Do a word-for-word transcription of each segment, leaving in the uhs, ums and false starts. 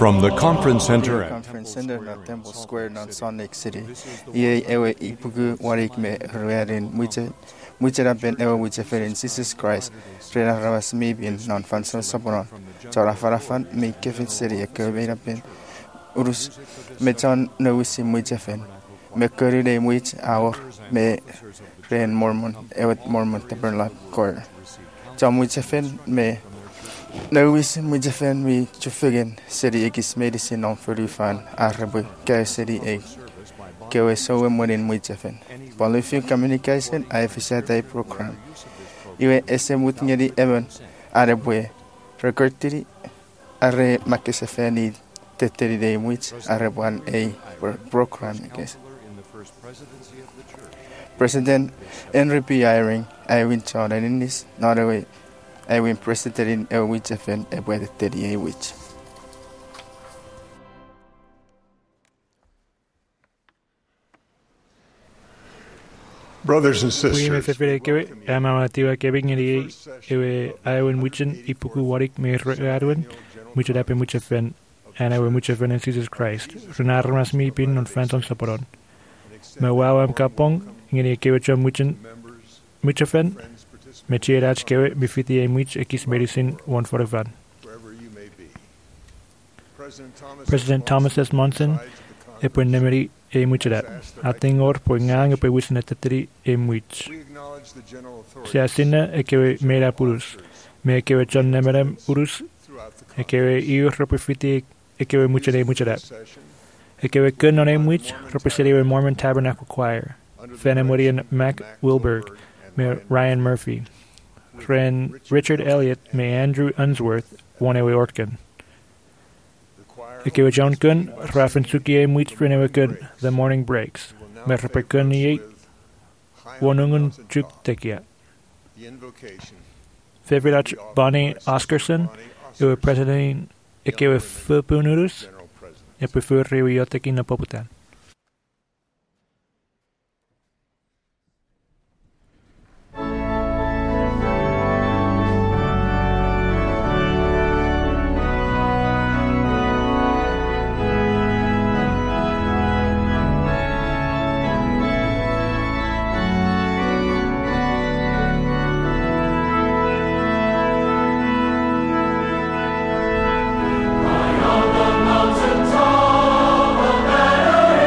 From the Conference Center at Conference Center na Temple Square na Salt Lake City. Ie ewe ipugu warik me ruerin muite muite rapen ewe muite ferin Jesus Christ. Rena rawas mi bin non fanso sabonon. Chora farafan mi kefin seri ekebe rapen urus meton no wisi muite fen. Me kuri de muite aur me ren Mormon ewet Mormon tabernacle choir. Cha muite fen me no wisi muite fen mi chufigen seri ekis medicine on forty-five arabu ke seri ek kewe so morin muite fen. Polifio communication I fisata program. Iwe ese mutngeri even arabu recordiri are makesefeni teteri de muite arabuan a program guess. President Henry P. Eyring, I win Jordan in this, not away. I win President in a witch offend a weather thirty a witch. Brothers and Kui me sisters, whewhere kewe, e mama tiwa kewe ngeri ewe aiwen wichin ipuku warik me regarwen, mucha dape mucha fen, and ewe mucha fen in Jesus Christ. Renarmas mi pin on fanton saporon. Me wawam kapong, ngeri kewe chom wichin mucha fen, me chirach kewe bifiti e much ekis medicine one forty-one. President Thomas S. Monson, e puen nemeri e muchadat. Atingor poingang e pe wisin etatri e much. Se asina e kewe mera purus. Me kewe chon nemerem urus. E kewe iu repifiti e kewe muchade muchadat. E kewe kun on e much representative e Mormon Tabernacle Choir. Fenimorian Mac Wilberg. Me Ryan Murphy. Friend Richard Elliott. Me Andrew Unsworth. One ewe Ortkin. Ekewe John Kun, Rafen Suki e muich renewe kun, The Morning Breaks. Me repekun ye, wonungun chuk tekia. Favorite Bonnie Oscarson, ewe president ekewe fupunurus, e prefer rewioteki na poputan. On the mountain top, a banner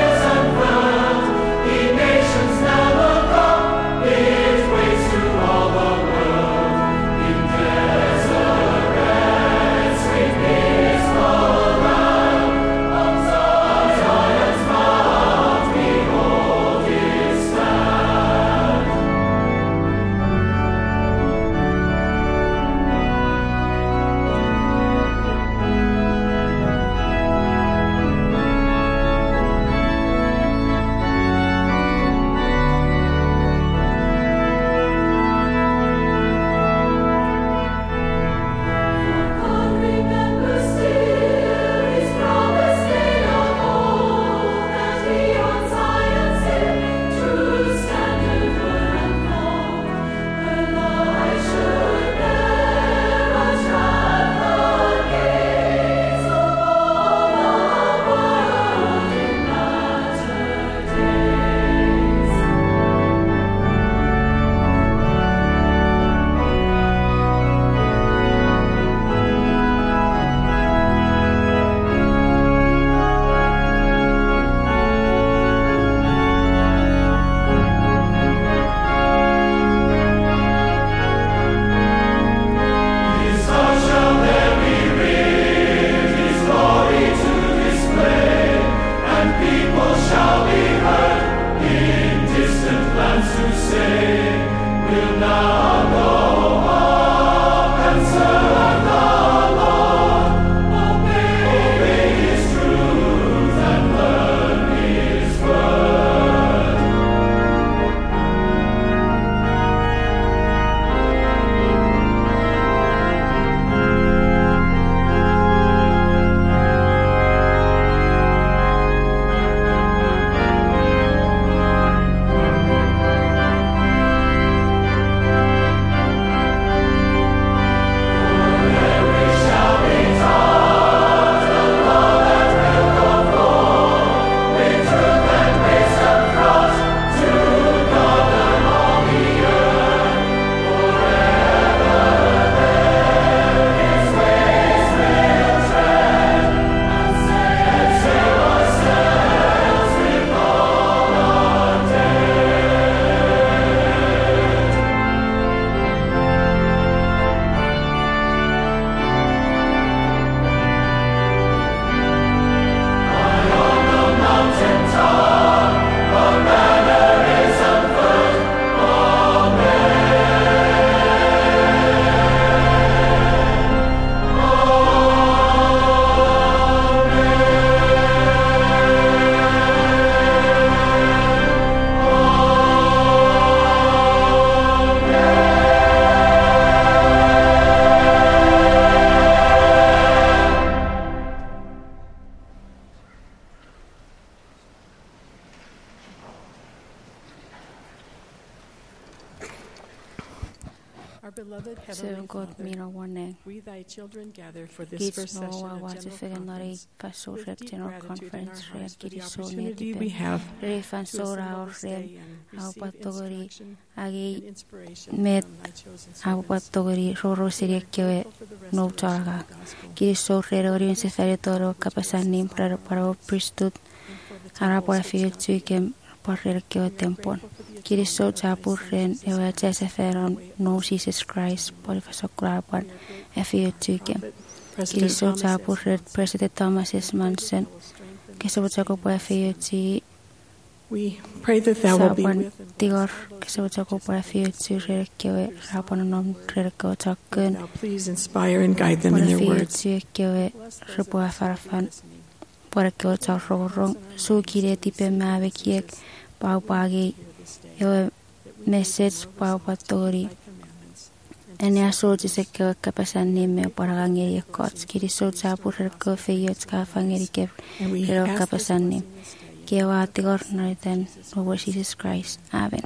Sevgot mina waneng. Kids no wa wa te whenganari paso rep general conference rea kiri so ne tipe. Re fan so rao re au patogori agi met au patogori roro siri kewe no taraga. Kiri so re ori se fere toro kapasanim para para priesthood ara para fiu tuikem para kewe tempon. Kiri so tapur ren ewa tese feron no Jesus Christ para fasokrapan e fiu tuikem. Kiri so tapur ren President Thomas S. Monson ke so chako para fiu ti we pray that thou will be with them. Tigor ke so chako para fiu ti re kewe rapan nom re ko takun. Now please inspire and guide them in their words. Para fiu kewe repo farafan para kewe tarorong so kire tipe mawe kiek pau pagi yo message pau patori ene aso jise kewe kapasan nime para ngeri kots kiri so tapur ko feyot ka fangeri ke pero kapasan nim kewa tigor norten over Jesus Christ. Amen.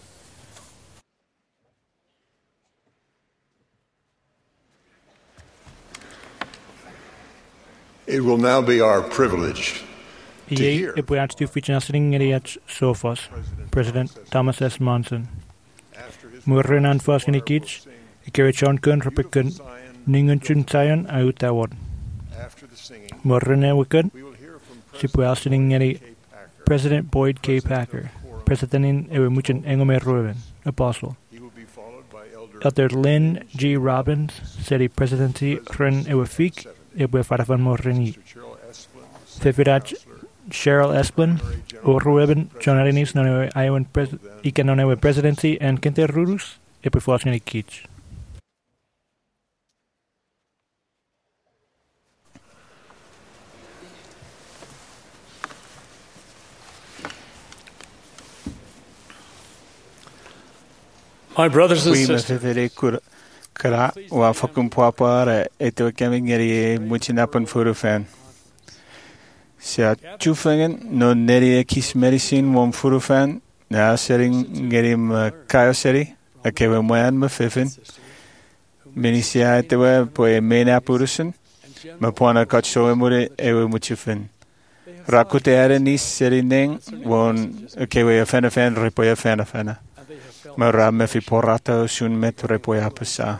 It will now be our privilege to Ie hear e poi anti ufficio nasring eriat sofos, President Thomas S. Monson. Murren an fas gini kits, e kewe chon kun repikun, ningen chun tayon a utawad. Murren e wikun, si poi alstring eri President Boyd K. Packer, Presidentin ewe muchen engome ruben, apostle. Elder Lynn G. Robbins, seri presidency ren ewe fik, ewe farafan morreni. Fefirat Cheryl Esplin, o ruben jonarinis non ewe Iowan ike non ewe presidency en kente rurus, ewe fosgeni kich. My brothers and We sisters, must have kara wa fakum papa e te kemi ngeri muchinapan furu fan. Sia chufengen no neri kis medicine wom furu fan na sering ngeri kayo seri a kewe moyan me fifin. Minisia te we poe mena purusen ma pona kacho emure ewe muchifin. Rakute are nis seri neng won kewe afana fan repoya fana fana. Mara me fi porata sun met repoya pasa.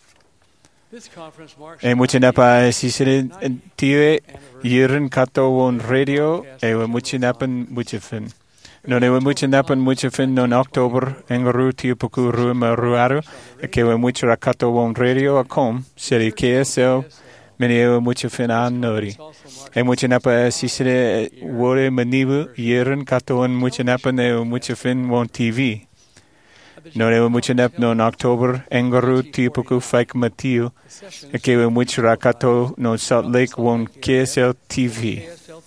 E muchinapa sisere tiwe yirin kato won radio e we muchinapan muchifin. Non e we muchinapan muchifin non October engaru tiupuku ruima ruaru e ke we muchira kato won radio a com seri K S L meni e we muchifin an nori. E muchinapa sisere wore manibu yirin kato won muchinapan e we muchifin won T V. Non ewe muchinap non October engaru tipuku faik matiu e kewe muchira kato non Salt Lake won K S L T V.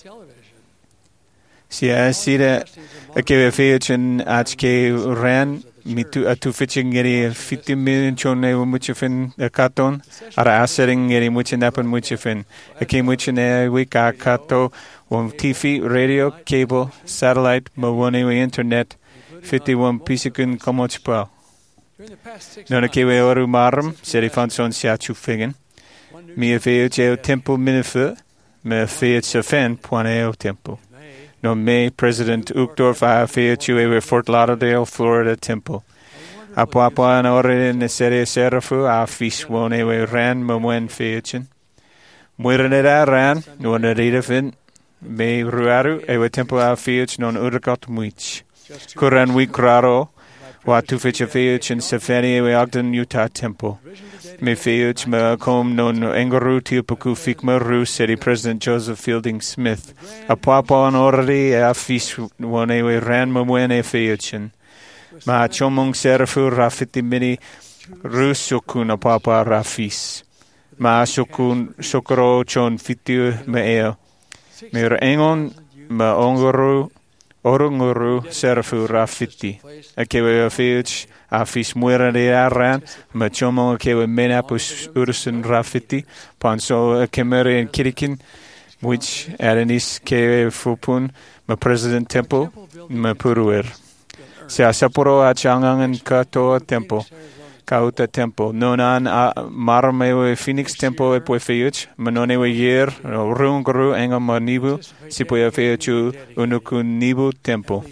Sia sira e kewe feichin ach ke ran mitu atu fitching ngeri fifty million chon ewe muchifin e katon ara asering ngeri muchinapan muchifin e ke muchine wika kato won T V, radio, cable, satellite, mawone we internet fifty-one pisikun komochpa. Nona kewe oru marum, seri fanson siachu figen. Mi e feo cheo tempo minifu, me feo chafen poaneo tempo. No me President Uchtdorf a feo chue Fort Lauderdale, Florida tempo. A papa an ore ne seri serafu a fis wone we ran momwen feochen. Muirenera ran, no na rida fin, me ruaru e we tempo a feoch non urgot muich. Kuran we kraro, wa tu fecha feoch in Sefani we Ogden, Utah temple. Me feoch me kom non engaru tiupuku fikma ru seri President Joseph Fielding Smith. A papa an orari a fis one we ran mamwene feochin. Ma chomong serafu rafiti mini ru sukun a papa rafis. Ma sukun sokoro chon fitiu me eo. Me engon ma ongaru Orunguru serafu rafiti. A kewe a feoch a fis muera de aran, ma chomo a kewe menapus ursun rafiti, panso a kemere in Kirikin, which aranis kewe fupun, ma President Temple, ma puruer. Se a saporo a changang and katoa temple. kauta temple. Nonan a marmewe Phoenix temple e poe feuch, manone we yer, rungru enga manibu, si poe feuchu unuku nibu temple.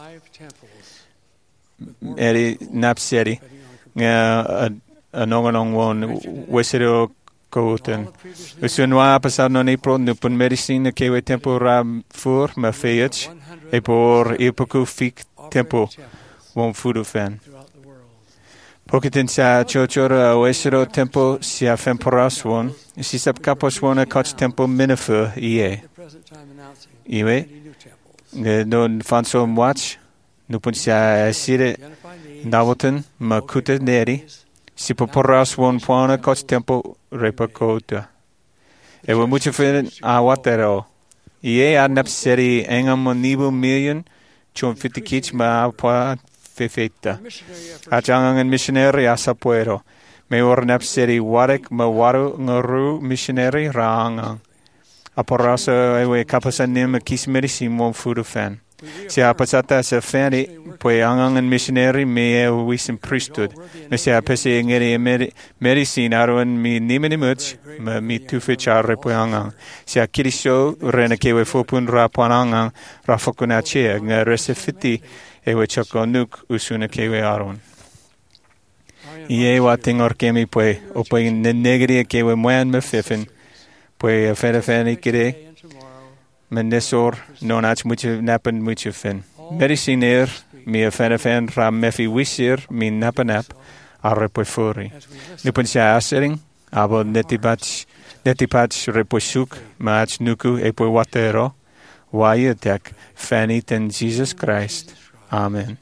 Eri napseri, nga anonganong won wesero kouten. Usunwa pasar non April nupun medicine kewe temple ra fur ma feuch, e por ipoku fik temple won fudu fan. Pokitin sa chochora wesero tempo si a femporas won, si sap kapos won a coach tempo minifu ie. Iwe, non fanso mwach, nupun sa sire nawoten ma kute neri, si poporas won puana coach tempo repakota. Ewe mucho fin a watero. Ie a napseri engam nibu million, chon fitikich ma pa fefeta. Ajangang and missionary asapuero. Me or napseri warek ma waru nguru missionary raangang. Aporasa ewe kapasanim kismerisi mon fudu fan. Si apasata sa fani poe angang and missionary me e wisim priesthood. Me si apese ngeri medicine aruan mi nimeni much ma mi tufechare poe angang. Si akirisho rena kewe fopun ra panangang rafakuna che nga resefiti ewe choko nuk usuna kewe aron. Ie wa tingor kemi poe, o poe negri kewe moan me fifin, poe fere fere kire, menesor non ach mucho napen mucho fin. Mediciner, mi fere fere ra mefi wisir, mi napanap, arre poe furi. Nupun siya asering, abo netipach, netipach reposuk, maach nuku e poe watero, wayetek, fanit in Jesus Christ. Amen.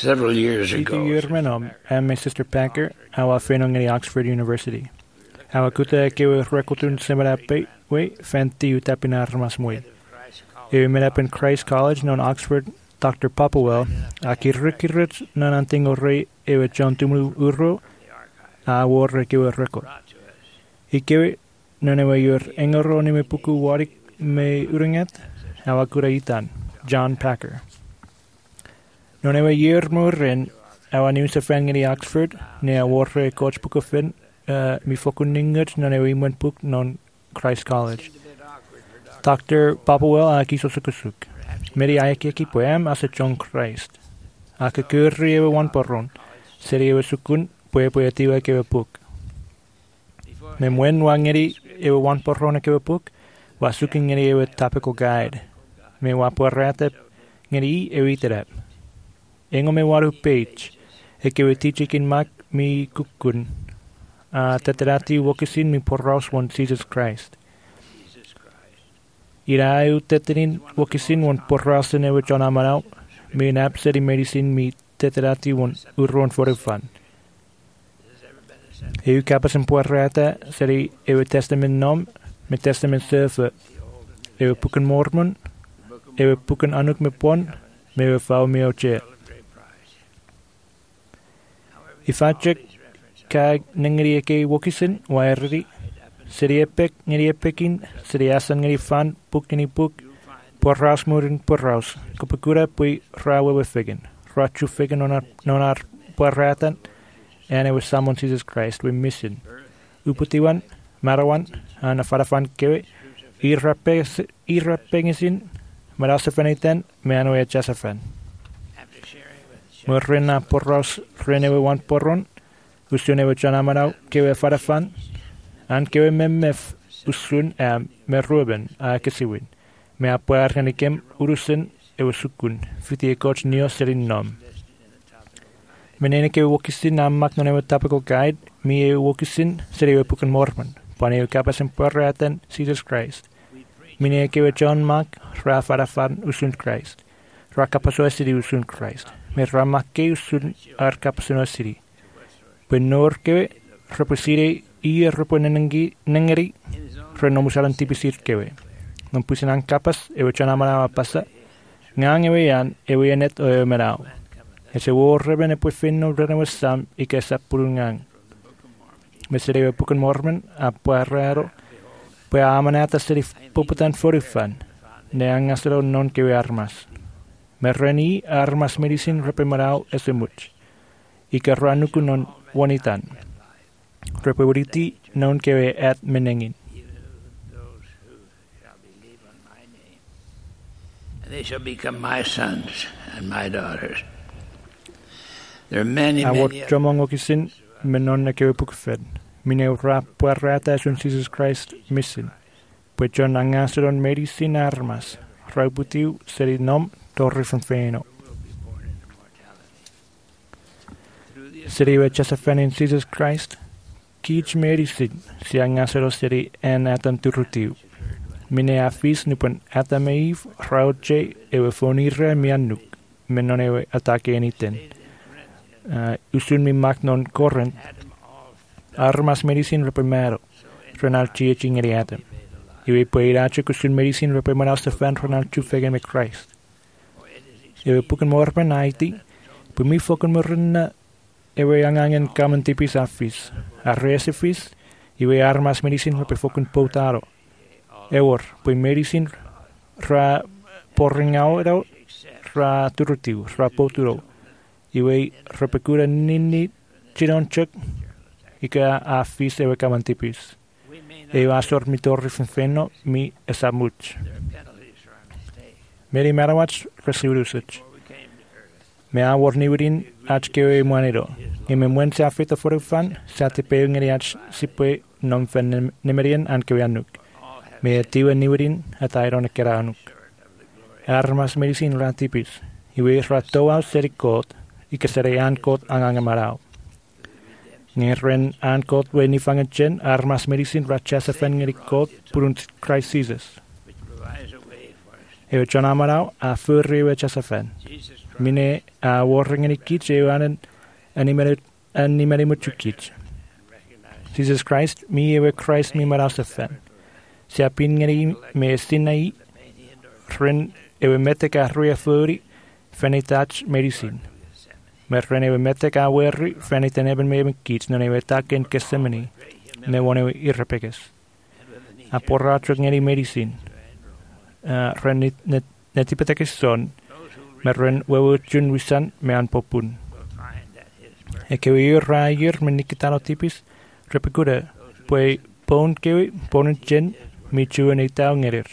Several years ago, Menom and my sister Packer, our friend at Oxford University. Our kuta kewe rekotun semerape we fanti utapinar masmui. We met up in Christ College, non Oxford. Doctor Papawell, akirikirich nanantingo rei ewe John Tumu Uro, a war kewe record. Ikewe nonewe yor engoro ni me puku warik me uringet, awa kuraitan, John Packer. Nonewe yer moren, awa new sefangeri Oxford, ne a war coach pukofin, mi fokuninget nonewe imwen puk non Christ College. Doctor Papawell akiso sukusuk. Meri ayaki poem as a John Christ. Aka curry ewe one porron. Seri ewe sukun, poe poetiva kewe puk. Memwen wangeri ewe one porron kewe puk, wasuking ngeri ewe topical guide. Me waporate ngeri ewe terap. Engo me waru page. Ekewe teaching mak mi kukun. A teterati wokisin mi porros one Jesus Christ. Ira eu teterin wokisin won porrasen ewe John Amarau, me nap seri medicine mi teterati won urron for fun. Eu kapasen porrata seri ewe testament nom, me testament surfer, ewe puken mormon, ewe puken anuk me pon, me ewe fau me oche. Ifachek kag nengri eke wokisin wairi. Seri epek ngeri epekin, seri asan ngeri fan, puk ngeri puk, porraus murin porraus, kupakura pui rawe wefegen, rachu fegen nonar nonar porratan, and it was someone Jesus Christ we mission. Uputiwan, marawan, and a farafan kewe, irrapengisin, marasafanitan, meano e chasafan. Murrena porraus renewe wan porron, usunewe chanamarau kewe farafan, an kewe memef usun am me ruben a kesiwin. Me apuar ganikem urusen e usukun, fiti e coach neo serin nom. Menene kewe wokisin am mak non ewe topical guide, mi e wokisin seri ewe puken mormon, pane ewe kapasen porratan Jesus Christ. Mine kewe John mak ra farafan usun Christ. Ra kapaso esiri usun Christ. Me ra makke usun ar kapasen esiri. Penor kewe reposire i repone nengi nengeri renomusalan tipisir kewe. Non pusinan kapas ewe chanamana pasa ngang ewe yan ewe yanet o ewe merao. Ese wo reben e pue finno renewe sam i ke sa purungang. Mesere ewe puken mormen a pue raro pue amanata seri puputan forifan ne angasero non kewe armas. Merreni armas medicine repe merao ese much. I ke ranuku non wanitan. Repuberity non kewe at menengin. They shall become my sons and my daughters. There are many, many. Awat jomong okisin menon na kewe pukfed. Mine rap puerrata sun Jesus Christ mission. Puechon angaseron medicine armas. Rauputiu seri nom torri from feno. Seri wechasafen in Jesus Christ. Kich medicine si angasero seri en atan turutiu. Mine afis nupon atameiv rauche ewe fonire mianuk. Menon ewe atake eniten. Uh, usun mi magnon corrent. Armas medicine reprimero. Renal chieching eriatem. Ewe poirache kusun medicine reprimero stefan renal chufegen me Christ. Ewe puken morpen aiti. Pumi foken morena. Ewe angangen kamen tipis afis. Arresifis. Ewe armas medicine repifoken potaro. Ewor, pui medicine ra porringao ra turutiu, ra poturo. Iwe repecura nini chidonchuk. Ika afis ewe kamen tipis. Ewe asor mi torri finfeno mi esamuch. Meri marawach resiurusich. Me awor niwrin ach kewe muanero. E me muen se afita forufan, sa te peo ngeri ach sipwe non fen nemerian an kewe anuk. Me tiwe niwrin at iron kera anuk. Armas medicine ra tipis. Iwe ratoa serikot, ike sere ankot angangamarao. Ngeren ankot we nifangachen, armas medicine ra chasafen ngerikot purunt crisis. Ewe chonamarao a furri we chasafen. Mine a warringani kich e anan animari muchu kich. Jesus Christ, mi ewe Christ mi marasafen. Se apingani me sinai, ren ewe meteka ruia furi, fenitach medicine. Me ren ewe meteka werri, feniten eben me eben kich, non ewe taken kesemani, ne one ewe irrepekes. A porratro ngeni medicine. Uh, ren netipetekes son, me ren wewe jun wisan me an popun. E kewe irra ir me nikitano tipis, repekuda, pue pon kewe, ponen jen, mi chuen e tau ngerir.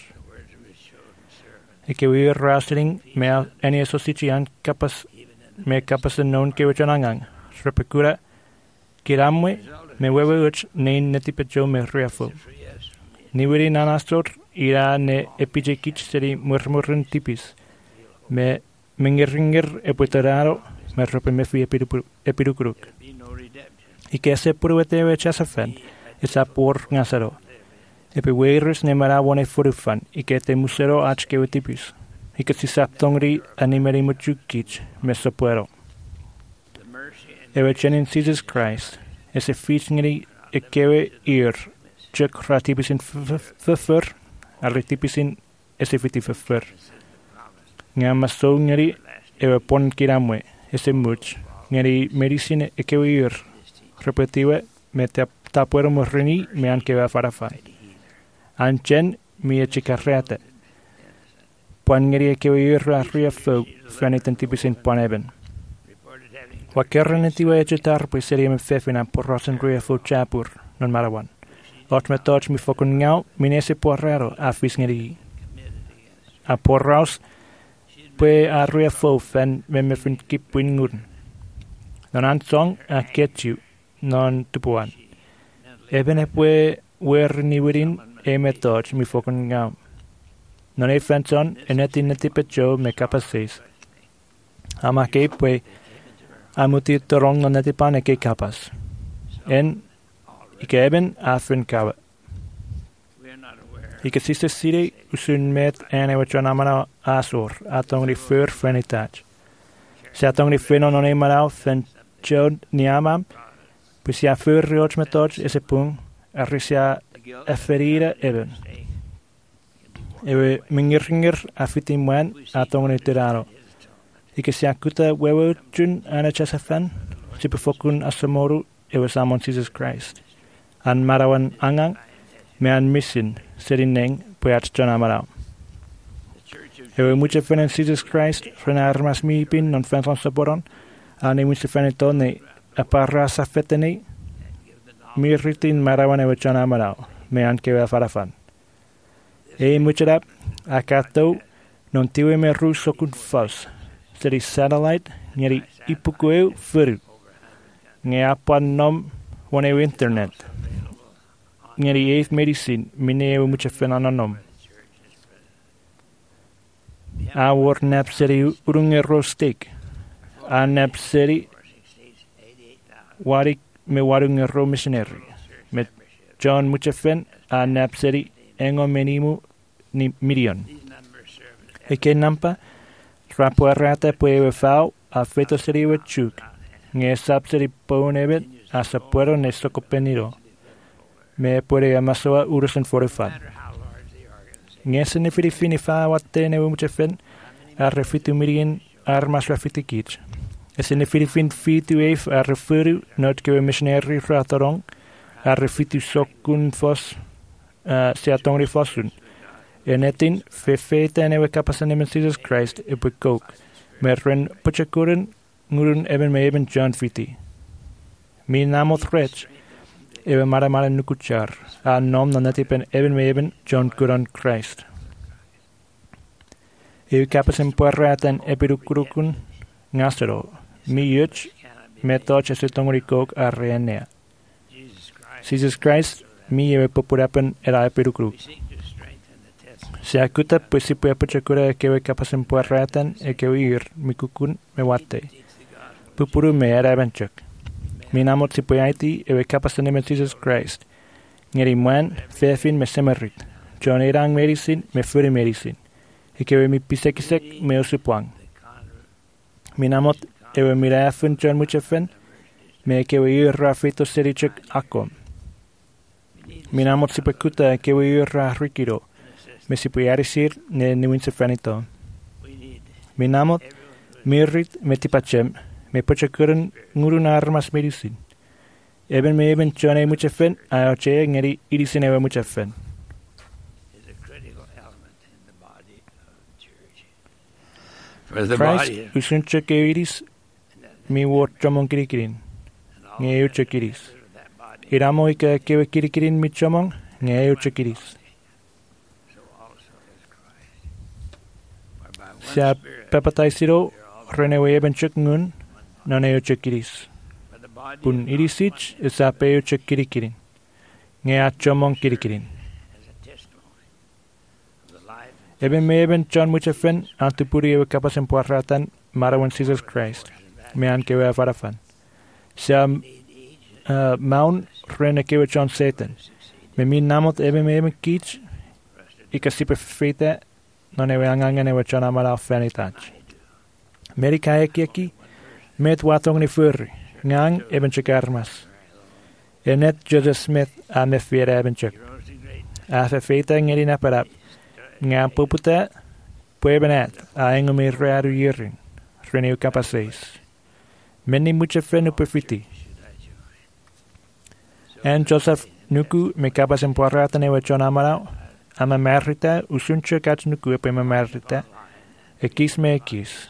E kewe irra sering, me eni asosici an kapas, me kapas non kewe chanangang. Repekuda, kiramwe, me wewe uch, nein netipecho me riafo. Niwiri nanastor, ira ne epijekich seri murmurren tipis. Me mengeringer epuetararo, me rope me fui epirukruk. Y que ese purwete we chasafen, esa por ngasaro. Epi weiris ne marawone furufan, y que te musero achke tipis. Y que si saptongri animeri muchukich, me sopuero. Ewe chenin Jesus Christ, ese fichngri ekewe ir, chuk ratipisin fufur, arritipisin ese fiti fufur. Nga maso ngari ewe pon kiramwe, ese much, ngari medicine ekewe ir, repetiwe me tapuero morrini me an kewe farafan. Anchen mi echikarreate. Puan ngari ekewe ir arria fo, fanitan tipisin puan eben. Wakerren etiwe echetar pues seria me fefina por rosen ria fo chapur, non marawan. Ot me toch mi fokun ngau, minese porrero a fisngeri. A porraus, pue a ria fo fen me me fin kip wingun. Non an song a ketchu, non tupuan. Ebene pue wer niwirin e me toch mi fokun ngau. Non e fenson enetin netipecho me capaces. Ama ke pue amuti torong non netipane ke capas. En Ike eben afrin kawa. Ike siste sire usun met ene wachon amana asor atongri fur fenitach. Se atongri feno non e marau fen chod niamam, pues ya fur rioch metoch ese pung arisia eferire eben. Ewe mingiringer afiti mwen atongri tirano. Ike se akuta wewe chun anachasafen, sipufokun asamoru ewe samon Jesus Christ. An marawan angang, me an misin, serineng, puat John Amarao. Ewe mucha fenen Jesus Christ, frena armas mi pin, non fenton saboron, ane mucha fenetone, aparra sa fetene, mi ritin marawan ewe John Amarao, me an kewe farafan. E mucha rap, akato, non tiwe me ru sokun fos, seri satellite, ngeri ipukueu furu, nge apan nom, wane internet. Ngeri eif medicine, mine ewe mucha fenananom. A war nap seri urunge rostek. A nap seri warik me warunge ro missionary. Met John mucha fen, a nap seri engo menimu ni million. Eke nampa, rapo arrata puewe fau, a feto seri we chuk. Nge sap seri po nebet, a sapuero ne socopeniro. Me puede amasoa urusen forifan. Ngesen ne firi fini fa watte ne mucha fen, a refitu mirien armas rafiti kich. Esen ne firi fin fitu eif a refuru, not kewe missionary ratarong, a refitu sokun fos, se atongri fosun. Enetin, fe feta newe kapasan Jesus Christ, epe coke. Me ren puchakuren, ngurun eben me eben John fiti. Mi namoth rech, ewe mara mara nukuchar, a nom na netipen eben me eben John Kuran Christ. Ewe kapasen puerraten epirukurukun ngasero, mi yuch, me toch esitongri kok a reenea. Jesus Christ, mi ewe popurapen era epirukuruk. Se akuta pues si puede puchakura ekewe kapasen puerraten ekewe ir mikukun me wate. Pupuru me era ebenchuk. Mi namot si puyaiti ewe kapasen emen Jesus Christ. Ngeri mwan fefin me semerit. John erang medicine me furi medicine. Ekewe mi pisekisek me osupuang. Minamot ewe mirafun John muchafen, me kewe yurra fito serichuk akom. Minamot sipekuta kewe yurra rikido, me sipuyarisir ne niwinsefanito. Minamot mirrit me tipachem, me pochakuren ngurun armas medisin. Eben me eben chone muchafen, aoche ngeri irisin ewe muchafen. Christ usuncha keviris mi wot chamon kirikirin. Nge ucha kiris. Iramo ika kewe kirikirin mi chamon, nge ucha kiris. Sia pepataisiro renewe eben chuk ngun, nane ucha kiris. Pun irisich isa pe ucha kirikirin. Nge a chamon kirikirin. Eben me eben John muchafen antipuri ewe kapas empuarratan marawan Jesus Christ. Me an kewe afarafan. Sia uh, maun rene kewe John Satan. Me min namot eben me eben kich ika sipe fete non ewe angangan ewe John amara fanitach. Meri kaya kieki met watong ni furri. Ngang eben chuk armas. Enet Joseph Smith a me fiera eben chuk. Afe fete ngeri naparap. Nga puputa puebenat a engumi rearu yirin reneu capaces. Meni mucha fenu perfiti. En Joseph nuku me capas empuarrata newe John amarao ama merita usuncha kat nuku epe me merita ekis me ekis.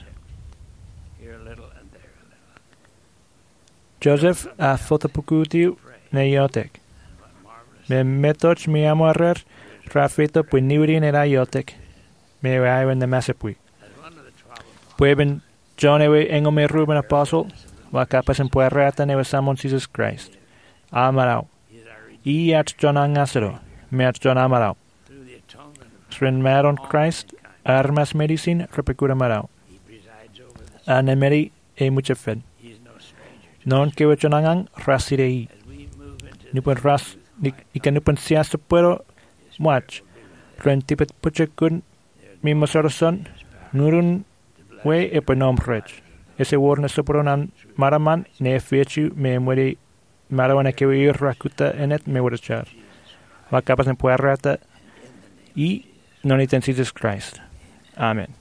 Joseph a fotopukutiu ne yotek. Me metoch mi amorer Rafito puiniurin era yotek, me ewe de masapui. Pueben John ewe engome Ruben apostle, wa capas en puerrata newe samon Jesus Christ. Amarao. I at John angasero, me at John amarao. Sren maron Christ, armas medicine, repecura marao. Anemeri e mucha fen. Non kewe John angang rasirei. Nupun ras, ika nupun siasa puero, Watch. Ren tipet puchakun mi masarason nurun we eponom rech. Ese warna sopronan maraman ne fechu me muere marawana que ir rakuta enet me wurachar. Va capas en puerrata y non iten Jesus Christ. Amen.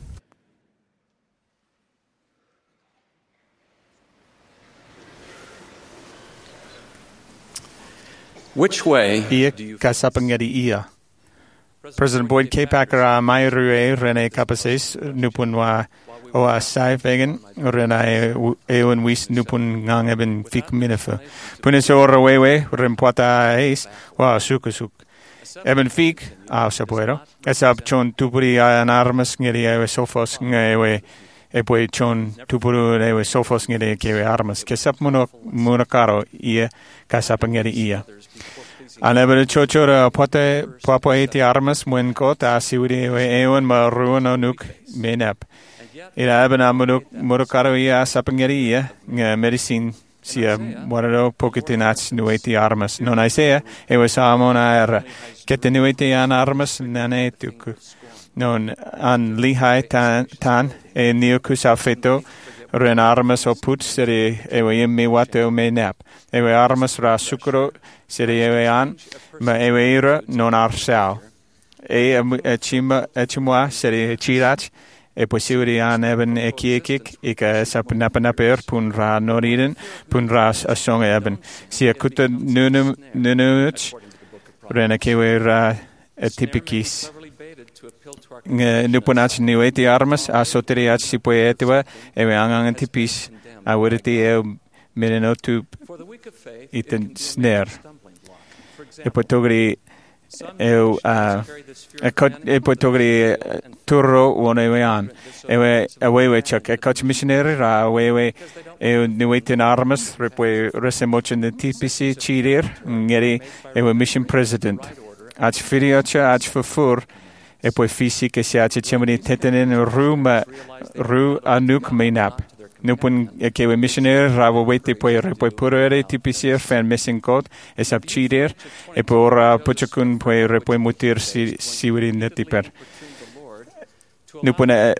Which way ia kasapangari ia. President Boyd K. Packer a mai rue rene capaces nupun wa o a sai vegan rene eon wis nupun ngang eben fik minefe. Punis ora wewe rempuata eis wa sukusuk. Eben fik a sapuero. Esab chon tupuri an armas ngeri ewe sofos ngewe e poi chon tupuru ewe sofos ngeri kewe armas. Kesap mono monakaro ia kasapangari ia. Anebel chochora pote papoeti armas muenkot asiuri eon ma ruano nuk menap. Ira abena munuk murukaro ia sapangeri ia nga medicine sia morado poketinach nueti armas. Non aisea ewe samona era ketenueti an armas nanetuk. Non an lihai tan tan e niokus afeto ren armas o put seri ewe yemi wato menap. Ewe armas ra sukro seri ewe an ma ewe ira non arsao. E chima chimwa seri chirach e posiuri an eben e kiekik ika sapnapanaper pun ra noriden pun ras asong eben. Sia kuta nunum nunuch rena kewe ra etipikis. Nupunach niweti armas a soteriach si poetiwa ewe angang tipis a wuriti e menenotu iten snare. E potogri eu a e potogri turro one ewe an ewe awewe chak e coach missionary ra awewe e niweti armas repwe resemochen de tipisi chirir ngeri ewe mission president. Ach firiocha ach fufur e poi fisi che si ace cemri tetenen ruma ru anuk menap. Nupun e che we missioner ravo wete poi poi purere tipisir fan missing code e sap chider e por puchakun poi repoi mutir si siwiri netiper. Nupuna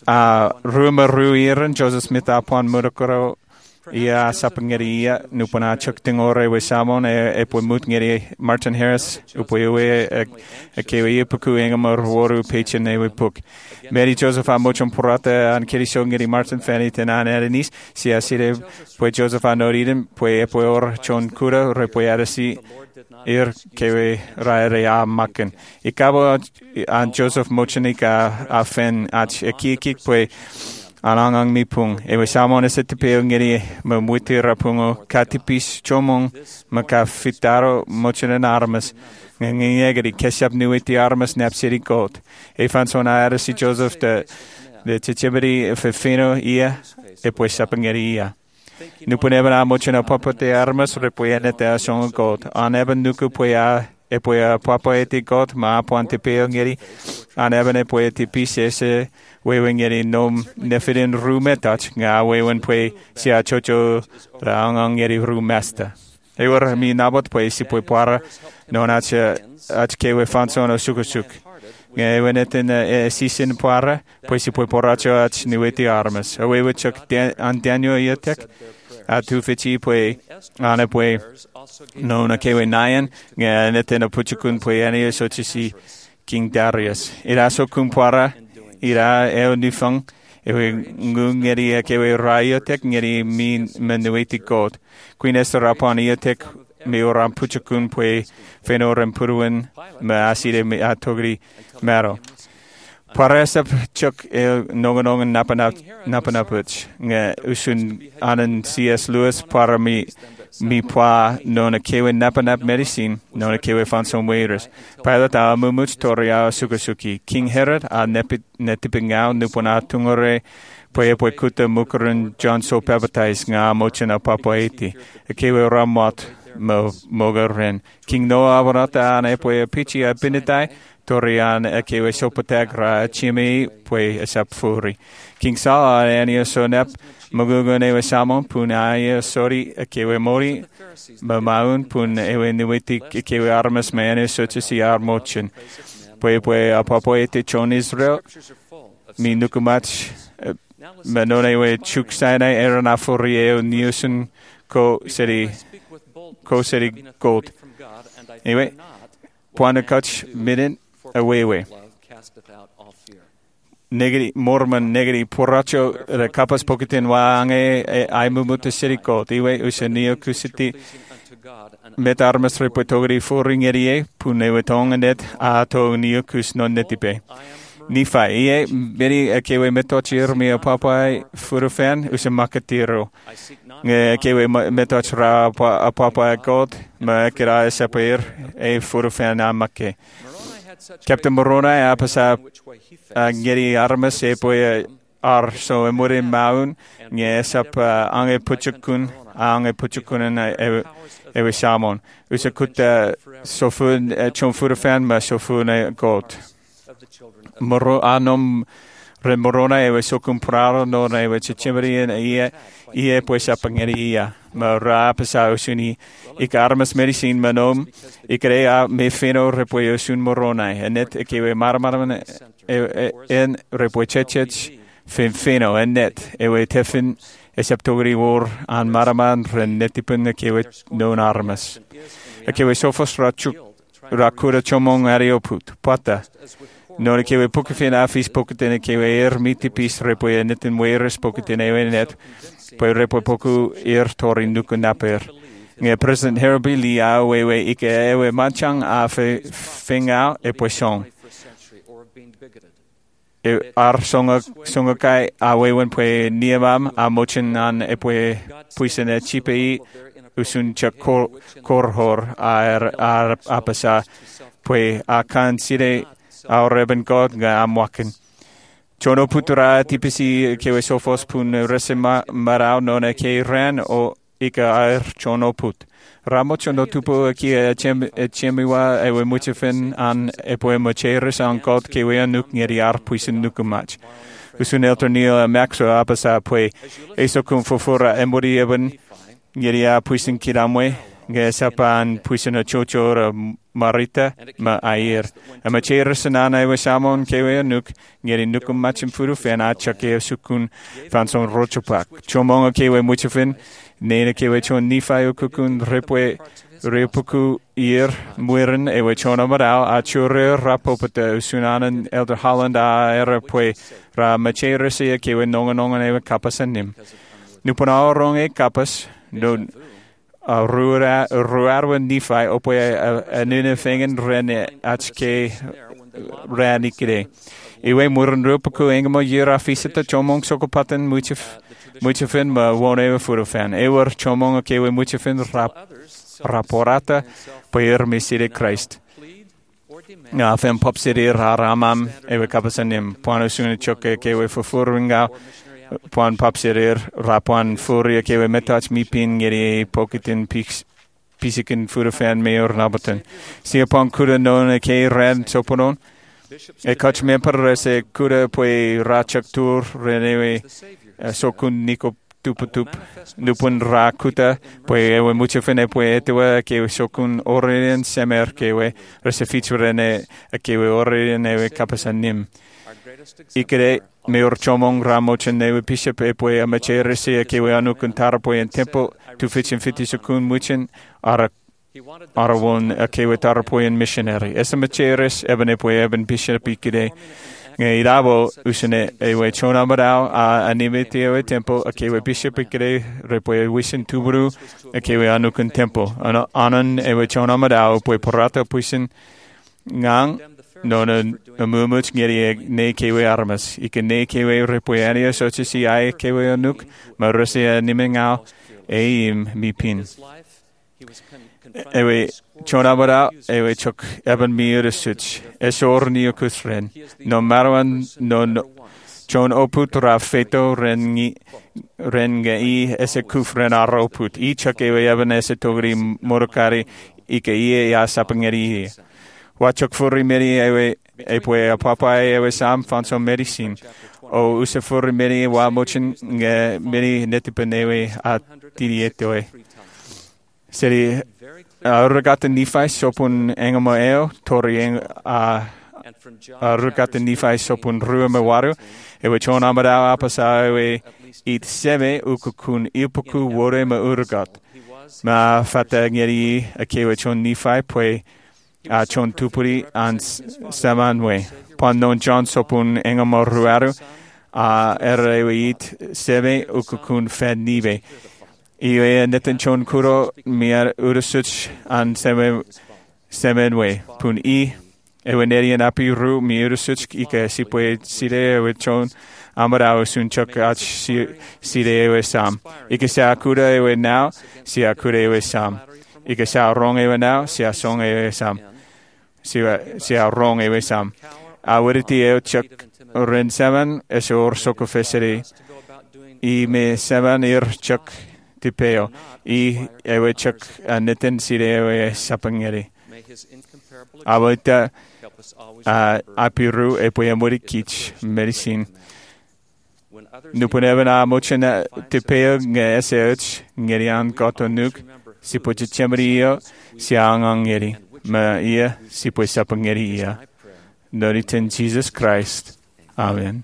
a Ruma Ruiran, Joseph Smith upon Murokoro. Ia sapangeri ia nupuna chuk tingore we samon e e po mutngeri Martin Harris upoe e kewe puku engamor woru pechen e we puk Mary Joseph amochon porata an keri shongeri Martin Fanny tenan edenis si asire po Joseph anoriden po e po or chon kura repoyarasi ir kewe raere a maken ikabo an Joseph mochonika a fen ach ekikik po Alangang mi pung, e we samon e te peo ngeri ma muiti rapungo katipis chomong ma ka fitaro mochenen armas ngengegeri keshap nuiti armas napsiri kot. E fanson aere si Joseph de de chichiberi fefino ia e pues sapangeri ia. Nupuneba mochena papote armas repoyene te asong kot. Aneben nuku poya e poya papoeti kot ma apuante peo ngeri aneben e poeti pisese Wewen yeri nom nefirin rumetach nga wewen pwe sia chocho raangang yeri rumesta. Ewer mi nabot pwe si pwe para non ach ach kewe fanson o sukusuk. Nga ewen etin sisin para pwe si pwe poracho ach niweti armas. Awewe chok antenyo yetek atu fichi pwe ane pwe non a kewe nayan nga netin a puchukun pwe ane sochisi King Darius. Iraso kumpara ira eo nifang ewe ngungeri kewe raya tek ngeri min menueti god Queen Esther upon iotek me oram puchakun pwe fenoram puruan ma asire me atogri maro Parasap chuk e nongonongan napanap napanapuch nga usun anan C S Lewis para mi mi pwa nona kewe napanap medicine nona kewe fanson waiters pilot a mumuch toria sukasuki King Herod a nepit netipingao nupona tungore pwe pwe kuta mukurun John so pabatais nga mochena papoeti kewe ramot mo mogaren King Noah avarata ane pwe pichi a binitai Torian e kewe sopotegra chimi pwe asap furi King Saul ania sonep Magugun ewe samon pun aya sori kewe mori mamaun pun ewe niwiti kewe armas mane sochisi armochen pwe pwe apapoete chon Israel mi nukumach manone ewe chuksaina erana forieo niusen ko seri ko seri gold anyway puana kach midin awewe negri mormon negri poracho the capas poketin wange ai mumuta siriko diwe usenio kusiti metarmas repotogri foringerie punewetonganet ato niokus non netipe nifa ie beri kewe metochir mi papa furufan usemakatiro kewe metochra papa god ma kira sapir e furufan amake Captain Morona apasa ngeri armas e poe ar so emore maun nge sap ange puchukun ange puchukun e e samon usa kuta sofun chonfurfan ma sofun god moro anom remorona e so compraro no e chichimri e e pues apangeri ia ma rapasa usuni ik armas medicine manom ikrea me feno repoyo sun morona enet kewe marmarman en repochechech fin feno enet ewe tefin exceptogri war an maraman renetipun kewe non armas kewe sofos rachuk rakura chomong arioput pata no kewe pokefin afis poketen kewe er mitipis repoyo netin weres poketen ewe net po repo poku er torin nukunaper nge President Herbie Lee awewe ike ewe manchang a fe finga e poisson e ar songa songa kai awewen pwe niamam a mochen an e pwe puisene chipi usun chakor korhor ar ar apasa pwe a kan sire a reben god nga amwaken Chono putura tipisi kewe sofos pun resema marau nona ke ran o ika air chono put. Ramo chono tupo ki chemiwa ewe muchefen an epoe mocheres an god kewe anuk ngeri ar puisin nukumach. Usun elternil maxo apasa pue eso kun fofora emori eben ngeri a puisin kiramwe Ge sapan puisana chochora marita ma air. Ama chera sanana ewe samon kewe nuk ngeri nukum machim furu fen achake sukun fanson rochopak. Chomonga kewe muchafin nena kewe chon nifayo kukun repwe repuku ir mueren ewe chona marau achure rapopata sunanan elder Holland a era pwe ra machera se kewe nonga nonga ewe kapasanim. Nupana rong e kapas no Uh, ruara ruarwa nifai opoe anune fengen rene atske ranikide iwe muren rupaku engamo yira fisata chomong sokopaten muchef muchefin ma wone furofan ewer chomong kewe muchefin rap raporata poer misire Christ na fem popsiri raramam ewe kapasanim pano sune choke kewe fufuringa Puan papsirir rapuan furia kewe metach mipin ngeri pokitin pisikin furafan mayor nabaten. Sia pon kuda non ke ran soponon. E kach memper se kuda poi rachak tur renewe sokun niko tuputup nupun rakuta poi ewe muchefene poi etewe kewe sokun orien semer kewe resefichurene kewe orien ewe kapasanim. Ikere Meor chomong ramochen newe bishop epoe amacherese kewe anukun tarapoe en tempo tu fitchen fitisukun muchen ara arawon kewe tarapoe en missionary esamacheres eben epoe eben bishop ikide nge irabo usene ewe chona marao a animete ewe tempo kewe bishop ikide repoe wishen tuburu kewe anukun tempo anan ewe chona marao poe porata puisen ngang Nona amumuch ngeri ne kewe armas. Ike ne kewe repoania soche si ai kewe anuk. Marusia nimengao eim mipin. Ewe chonabara ewe chok eben miur such. Esor ni okusren. No marwan non chon oput ra feto rengi rengi ese kufren aroput. I chok ewe eben ese togri morokari ike ie ya sapangeri. Wachok furi meri ewe epoe a papa ewe sam fanso medicine o usa furi meri wa mochen nge meri netipen ewe a tirietoe. Seri rugata nifai sopun engamo eo tori eng a rugata nifai sopun rua mewaru ewe chon amadao apasa ewe it seme ukukun ipuku wore ma urugat. Ma fata ngeri a kewe chon nifai poe a chon tupuri an samanwe pon non John sopun engamo ruaru a erewit sebe ukukun fed nive iwe neten chon kuro miar urusuch an seme semenwe pun I ewe nerian api ru mi urusuch ike sipwe sire ewe chon amarao sunchok ach sire ewe sam ike sa akura ewe now si akura ewe sam ike sa rong ewe now si song ewe sam Sia sia wrong ewe sam. Awuriti eo chak ren seven esor sokofeseri. I me seven ir chak tipeo. I ewe chak neten sire ewe sapangeri. Awita apiru epoe amori kich medicine. Nupuneven a mochena tipeo nge eseuch ngerian koto nuk. Si poche chemrio si angangeri. Ma ia si poi sapangeri ia. Noritin Jesus Christ. Amen.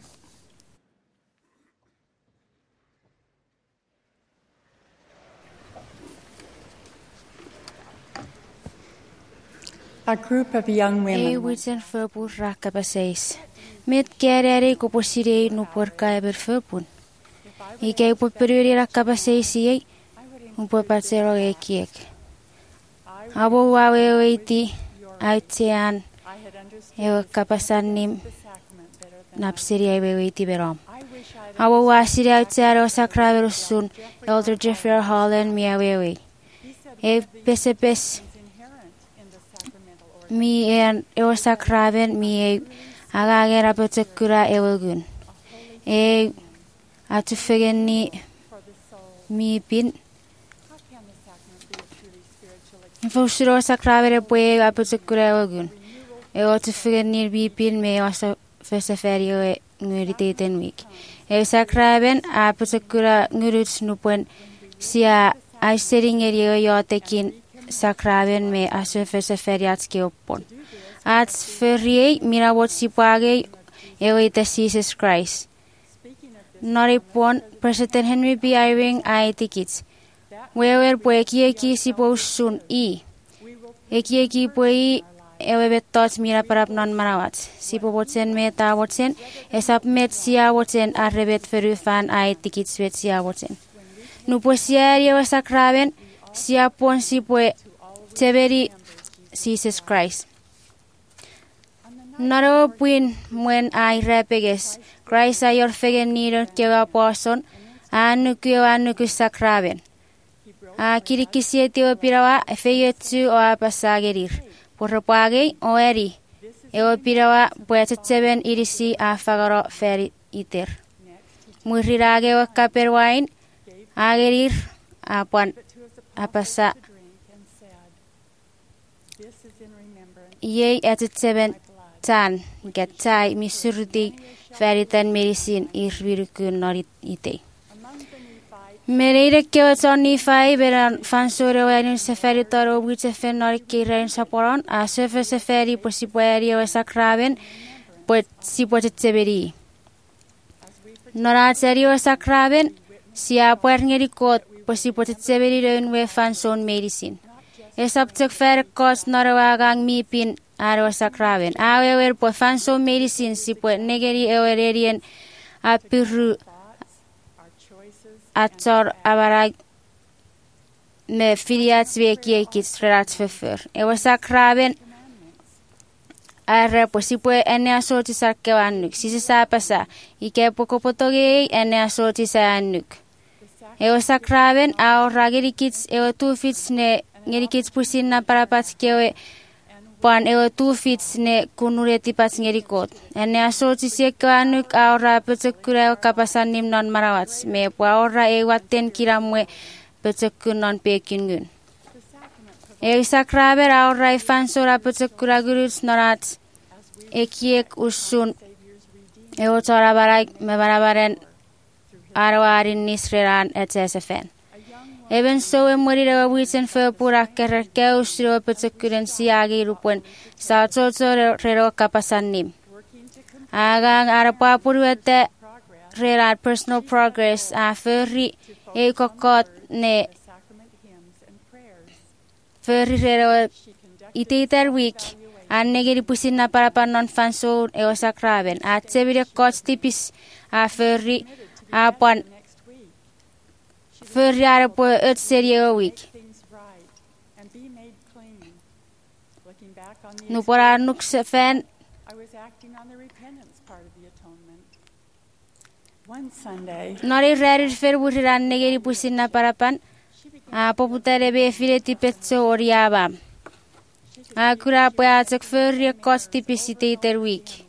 A group of young women. E witsen förbun rakaba seis. Met gerere ko posire no porca eber förbun. I ke po periodi rakaba seis ei. Un po patsero e kiek. Abo wawe weiti aitsean ewa kapasanim napsiri ewe weiti berom. Abo wasiri aitsearo sakraverusun Elder Jeffrey R. Holland mi awewe. E pesepes mi en ewa sakraven mi e agagera potekura ewagun. E atufegeni mi bin Fosiro sakravere pue apotekura ogun. E o te whiganir bipin me o sa fesaferio e ngurite ten week. E sakraven apotekura ngurut snupuen sia ai sering eri o yo tekin sakraven me asöföse feriatske oppon. At förriei miravotsi pagei eoita Jesus Christ. Noripon President Henry B. Eyring aitikits. Wewer po ekieki si poussun i. Ekieki po i ewebetot mira parap non marawat. Si pobotsen me tawotsen esap met siawotsen arrebet ferufan aitikits vet siawotsen. Nupo siaria sakraven siapon si po teberi Jesus Christ. Naro puin mwen ai repeges Christ ayor fegen nido kewa poson anu kyo anu kusakraven. A kirikisieti o pirawa efeyetsu o apasagerir. Porropagei o eri. E o pirawa puetseben irisi a fagaro feri iter. Murirage o kaperwain agerir apan apasa. Yei etetseben tan getai misurdi feritan medicine irvirukun norit ite. Mereire ke otoni fai beran fansore wanin seferi taro buche fen norit kirein saporon a sefe seferi posipoeri o sakraven pot sipotseberi. Noratseri o sakraven sia puerngeri kot posipotseberi ren we fanson medicine. Esaptek fer kos norwagang mipin aro sakraven. Awewer po fanso medicine si po negeri ewererien apiru ator abarag me filiats vekiekits ratsfefer. Ewa sakraven arre po si po ene asoti sarkewanuk. Si se sapasa ike po kopotogei ene asoti sa anuk. Ewa sakraven ahorra gerikits ewa tufits ne gerikits pusin na parapats kewe pan ewa tufits ne kunureti pats ngerikot. Ene asoti siekwanuk ahorra petekura kapasan nim non marawats. Me po ahorra ewaten kiramwe petekun non pekingun. Ewa sakraver ahorra efansora petekura guruts norats ekiek usun ewa torabarai me barabaren arwarin nisreran et sesefen. Even so e morire wa witen fe pura kerrer keus ro petekuren siagi rupon sa toto rero kapasanim. Agang arapa purwete rerat personal progress a ferri e kokot ne ferri rero iteiter week an negeri pusin na para panon fanso e osakraven a tsebire kot tipis a ferri a pan För jag på ett serie week. Nu bara nuxe fan. Nori rare fer buran negeri pusina parapan. A poputare be fileti pezzo oriaba. A cura poi a tek för jag kosti pisiteter week.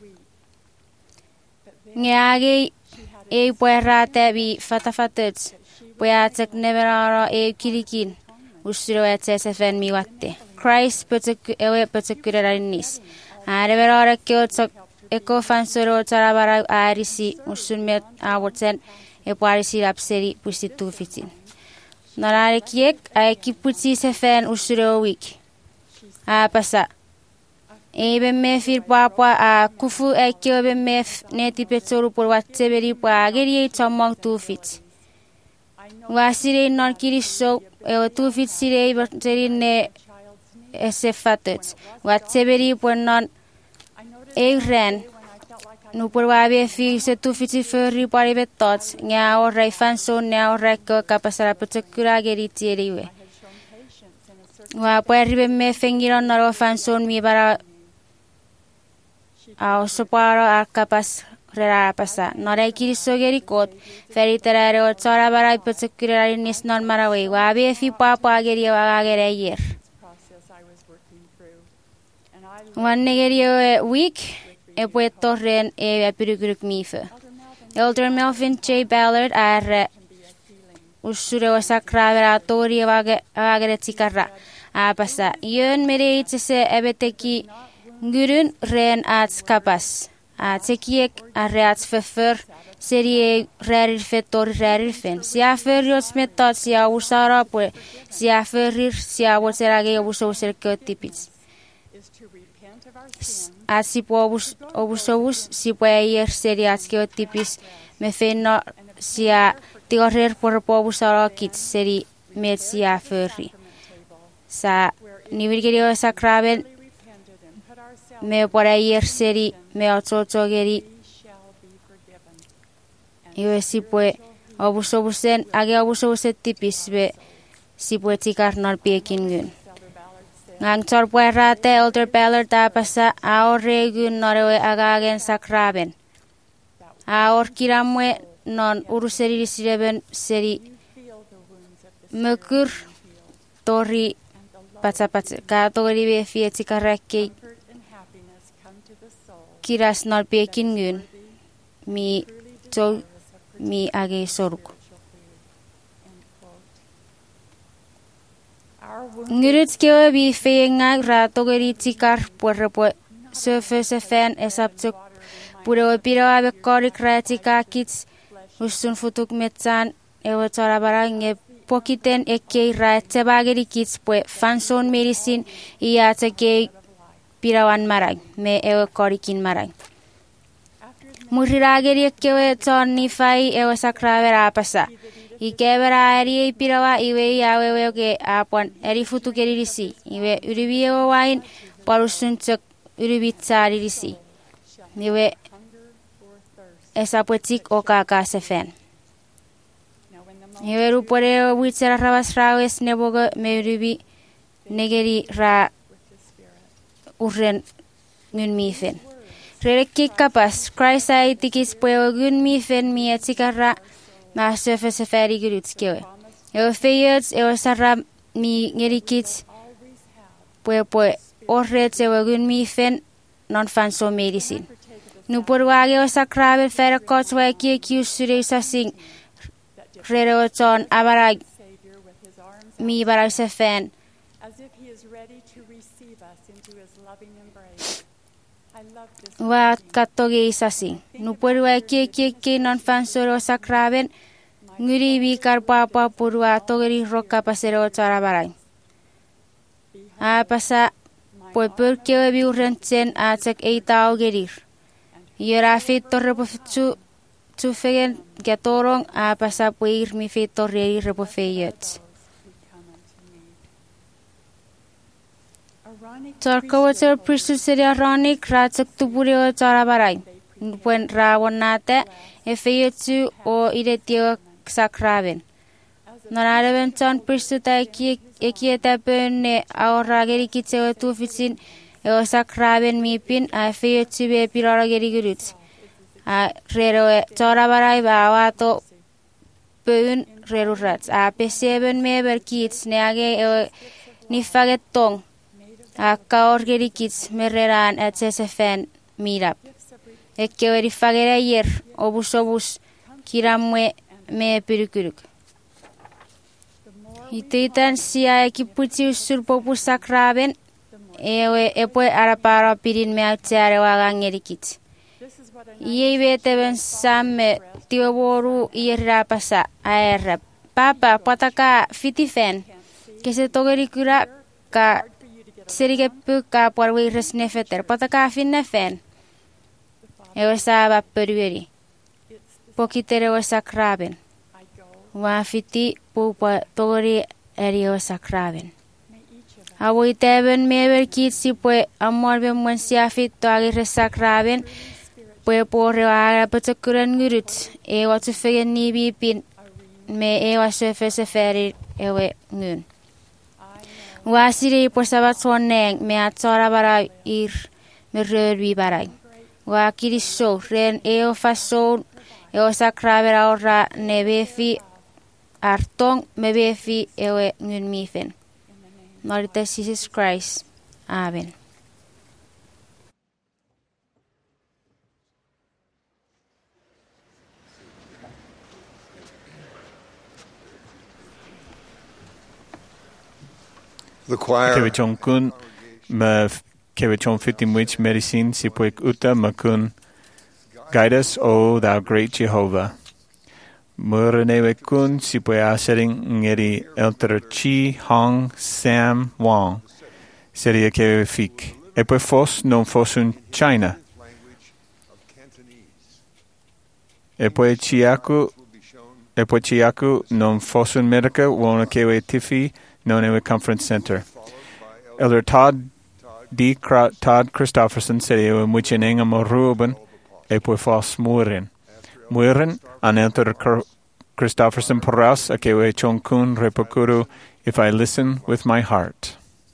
Ngeage e poi rate bi fatafatets. Pojatsek neverara e kirikin. Usiro etsesefen miwatte. Christ petek ewe petekurarinnis. Areverara keotsok eko fansoro tarabara arisi usunmet awotsen e parisi rapseri pustitufitin. Narare kiek a kiputsi sefen usiro week. A pasa. Ebe me fir papa a kufu e kiobe me neti petsoru por watseberi pa ageri tomok tufit. Wasire non kiriso e tu fitsire bateri ne esefatet watseberi por non e ren no por wabe fi se tu fitsi ferri pare betot nya o rai fanso nya o rek kapasara petekura geritieriwe wa pare me fengiron no fanso mi bara a soparo a kapas rera pasa nore kiriso gerikot feritare o tsara bara petekura nis non marawe wabe fi papa geri wa gere yer one negerio week e puesto ren e apiruguruk mife Elder Melvin J. Ballard ar usure o sakravera tori wage wage tikarra a pasa yon mere itse ebeteki gurun ren at kapas a tekiek a reats fefer serie rarir fetor rarir fen sia ferios metat sia usara pues sia ferir sia woserage obuso serkotipis así pobus obusobus si puede ir serias geotipis me fenno sia tiorrer por pobus ara kit seri met sia ferri sa nivirgerio sakraben me por ir seri me otsogeri yo si puede obusobusen age obusobuset tipis be si puede tikar nol piekingun ngang tor puerate elder beller tapasa ahorre gun norewe agagen sakraben ahor kiramwe non uruseri sireben seri mekur tori patapats ka tori be fieti karake kiras nol piekingun mi to mi age soruk Ngurit kewe bi feinga rato geri tikar por po surface fan esapto puro piro abe kori kratika kits usun futuk metsan ewe tora barang pokiten eke rate bageri kits po fanson medicine iya take pirawan marag me ewe kori kin marag murirageri kewe tonni fai ewe sakravera apasa Ikebera eri pirawa iwe yawe ke apon eri futu kerisi iwe uribi wain parusuntuk uribi tsarisi iwe esapotik okaka sefen iwe rupore witsera ravas rawes nebogo me uribi negeri ra urren ngun mifen rereki kapas kraisa itikis puewo gun mifen mi etikara na surface fairy groups kewe eu feyets eu sarra mi ngerikits pue pue orret eu gun mi fen non fan so medicine nu por wage o sakrabe fer kots wa ki ki usure sasing rero ton abara mi bara se fen as if he is ready to receive us into his loving embrace I love this wa katoge sasing nu por wa ki ki ki non fan so sakraben nguri bi karpa pa purwa togeri roka pasero charabarai a pasa po porque bi urrenten a tek eitao gerir yera fit torre po chu chu fegen gatorong a pasa po ir mi fit torre repo feyet Torka water prisu seri ironic ratsek tubure charabarai puen rawonate e feyetu o iretio sakraben noraben ton pristuta ki ekieta penne ahorrageri kitse tu fitin e sakraben mi pin a feyetu be pirarageri gurut a rero chorabarai bawato pun rerurat a peseben meber kits neage e ni fagetong a kaorgeri kits mereran at sesefen mirap ekkeveri fagera yer obusobus kiramwe me pirukuruk ititan sia ekiputi usur popus sakraben ewe epo arapara pirin me atsare wagangerikit iye beteben samme tioboru ira pasa aer papa pataka fitifen que se togerikura ka serige puka porwe resnefeter pataka finnefen ewe saba perveri pokitere o sakraben wa fiti pupa tori erio sakraben awo teben mever kit si pue amor be mon sia fit to agi sakraben pue por ara patakuran gurut e watu fegen ni bi pin me e wa sefe seferi ewe ngun wa siri por sabat soneng me atsara bara ir me rörbi bara wa kiriso ren eo fason eo sakraber ahora nebefi artong mebefi ewe ngun mifen Norte Jesus Christ amen The choir Kewe chong kun ma kewe chong fitim wich medicine si puek uta ma kun Guide us, O thou great Jehovah. Murenewe kun sipua sering ngeri elter chi hong sam wong. Seria ke fik. Epwe fos non fosun China. Epwe chiaku Epwe chiaku non fosun America wona kewe tifi non ewe conference center. Elder Todd D. Todd Christofferson seria muchenenga moruben epwe fos muren. Muren an elder Christofferson poras akewe chonkun repokuru if I listen with my heart.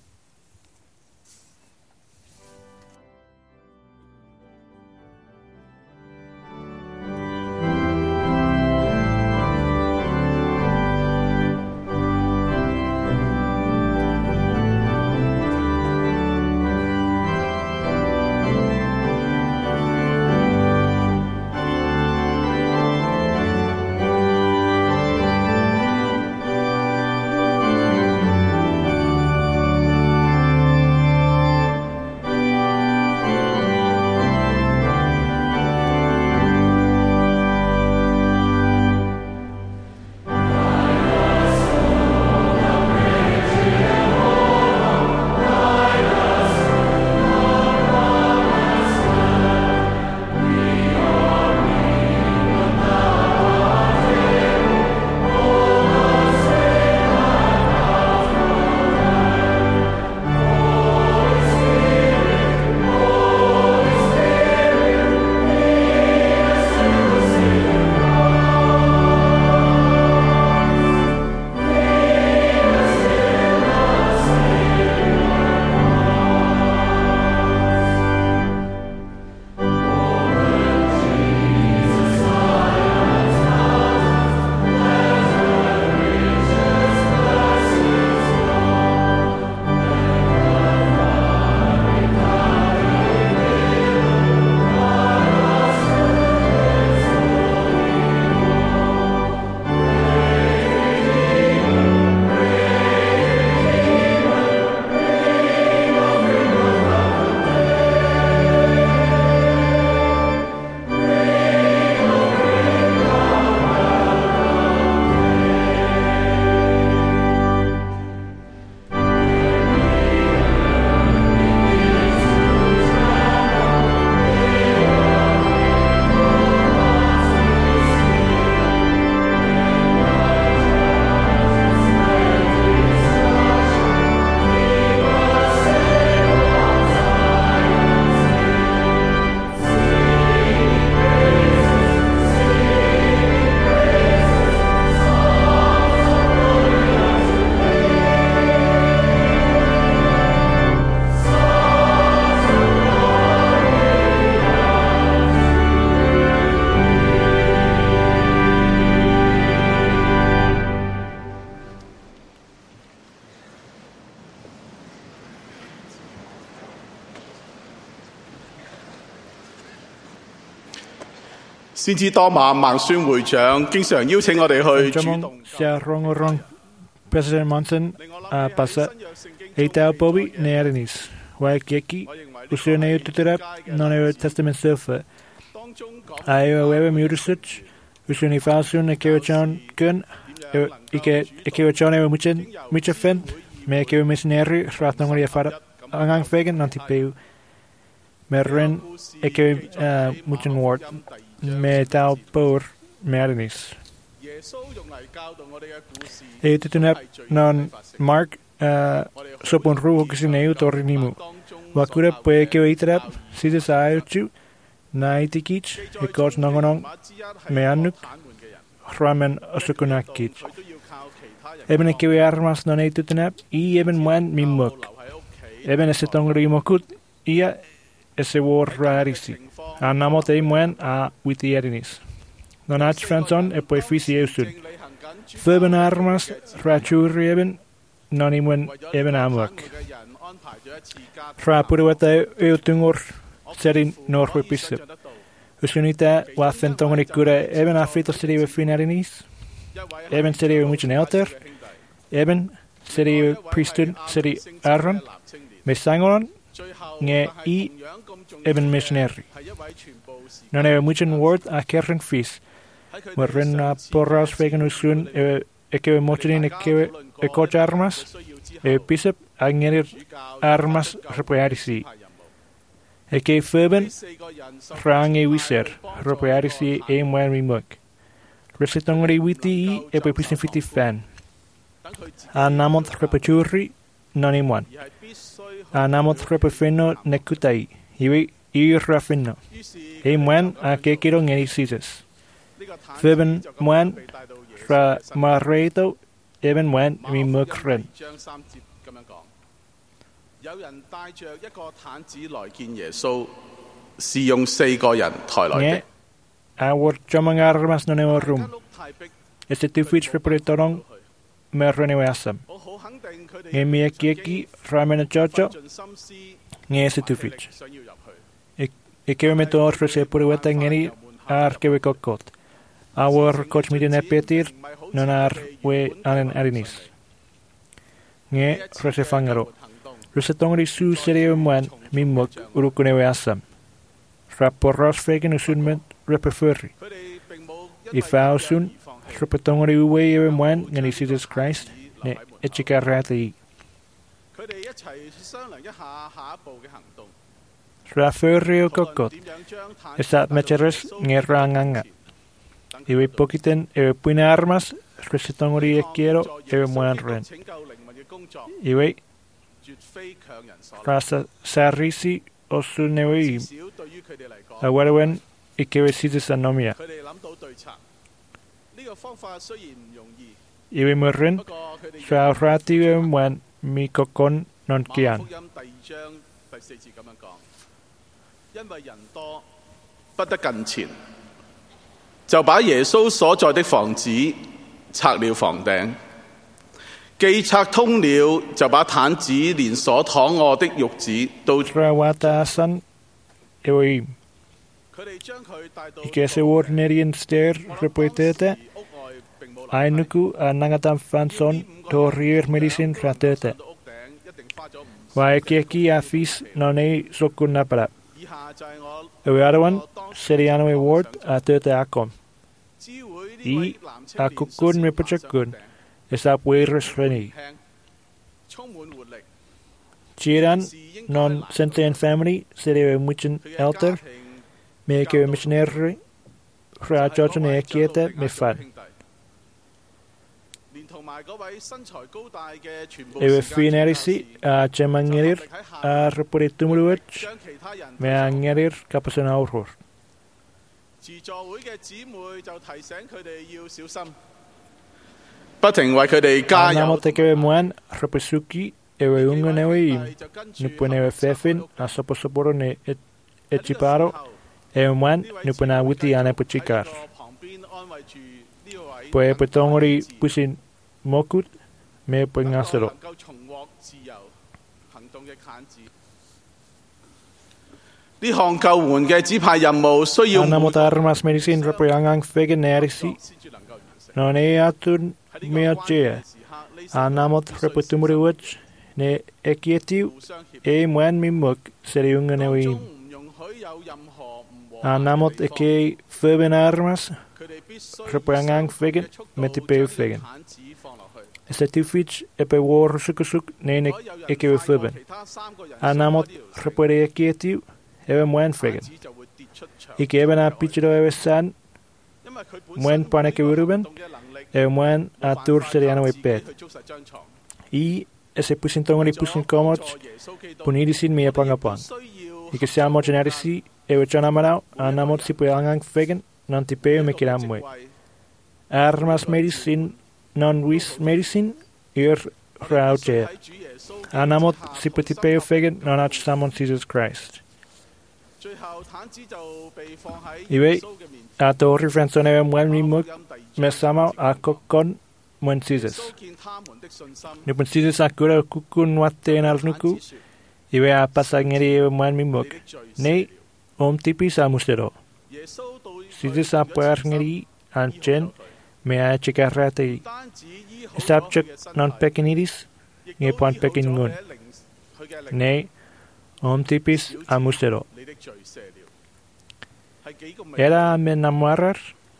先知多馬孟孫會長經常邀請我哋去主動。 President Monson uh, pasa eita pobi nearinis wa keki usune tutura non e testament surfa ayo wewe murusuch usune fasun e kewachan kun ike kewachan e muchen muchen me kewe missionary ratnongori fara angang fegen antipeu merren e kewe muchen ward me tau por nearinis. E tutunap non Mark sopon ruho kisineu torinimu. Wakura pue keo itrap sisa saayuchu na itikich e kos nongonong meanuk ramen osukunakich. Eben e keo armas non e tutunap i eben muan mimuk. Eben ese tongri mokut ia ese war rarisi. Anamot e muan a witierinis. Non ach franson e poi fisi eusud. Thurban armas rachuri eben non imwen eben amok. Rapurwata eutungur serin norwe pisip. Usunita wathentongoni kura eben afrito seriwe finarinis. Eben seriwe muchen elter. Eben seriwe priesthood seri Aaron. Me sangoron nghe i even missionary. Non ewe muchen word a kerren fis. Maar ren a porras vegen usun e kewe mochenin e kewe e coach armas e pisep a ngerir armas repoiarisi. E ke feben rang e wiser repoiarisi e mwen mi muk. Resetongri witi i e pe pisin fiti fan. A namont repechurri non imuan. A namont repefeno nekutai. Iwi i rafino. E mwen a ke kiro ngeri sises. Feben mwen ra marreito even mwen mi mukren. 有人帶着一個毯子來見耶穌，是用四個人抬來的。 Awor chamang armas no neo rum. Este tu fich repretorong me renewe asam. Nge mi akieki ramen chocho nge este tu fich. E kewe me to orre se puriweta ngeni ar kewe kokot. Awor coach mi dine petir non ar we anen arinis. Nge rese fangaro. Rese tongri su sereo mwan mi mok urukunewe asam. Rapporras fegen usunment repefurri. I fausun repetongri uwe ewe mwan ngani Jesus Christ ne echikarrati. Rafurri o kokot. Esat mecheres ngeranganga. Iwe pokiten ewe puina armas resetongri ekiero ewe mwan ren. Iwe rasa sarrisi osunewe Awarewen ikewe sises anomia. Iwe murren shaurati we mwan mi kokon non kian. 因為人多不得近前，就把耶穌所在的房子拆了房頂，既拆通了，就把毯子連所躺臥的褥子都。 Ike se ordinarien ster repoitete, ainuku a nangatam fanson to rier medicin ratete. Vai kieki a fis non ei sokunapara. Ewe arawan seriano e ward a tete akom. I a kukun me pachakun esa pueres reni. Chiran non senten family serewe muchen elter. Me kewe missionary fra chocho ne kiete me fan. Ewe finerisi a chemangerir a reporitumruwech me angerir kapasena aurhor. Namote kewe muan repesuki ewe unganewe im. Nupunewe fefin a soposoporo ne echiparo. E mwan nupena witi ane puchikar. Poe petongori pusin mokut me pengasero. Anamot armas medicin repoyangang fegenerisi. Non e atun me achea. Anamot repotumuriwach ne ekietiu e mwan mimuk seriunganewim. Anamot eke feben armas repoyangang fegen metipeu fegen. Este tufich epe war sukusuk nene eke feben. Anamot repoere ekietiu eve mwen fegen. Ike eben a pichiro eve san mwen paneke uruben eve mwen a tur seriano epet. I ese pusin tongori pusin komoch punirisin mi epangapang. Ike siamo generisi Ewe chonamanao, anamot si puyangang fegen, non tipeo me kiramwe. Armas medicin, non wis medicin, ir rauche. Anamot si putipeo fegen, non ach samon Jesus Christ. Iwe, ato rifrenzone ewe mwen mi muk, me samao a kokon mwen Jesus. Nupun Jesus akura kukun wate en alnuku, iwe a pasangeri ewe mwen mi muk. Nei, Om tipi sa mustero. Sides a puerngeri anchen me a chikarrate. Sapchuk non pekinidis nge puan pekingun. Ne om tipis amustero. Era me enamorar.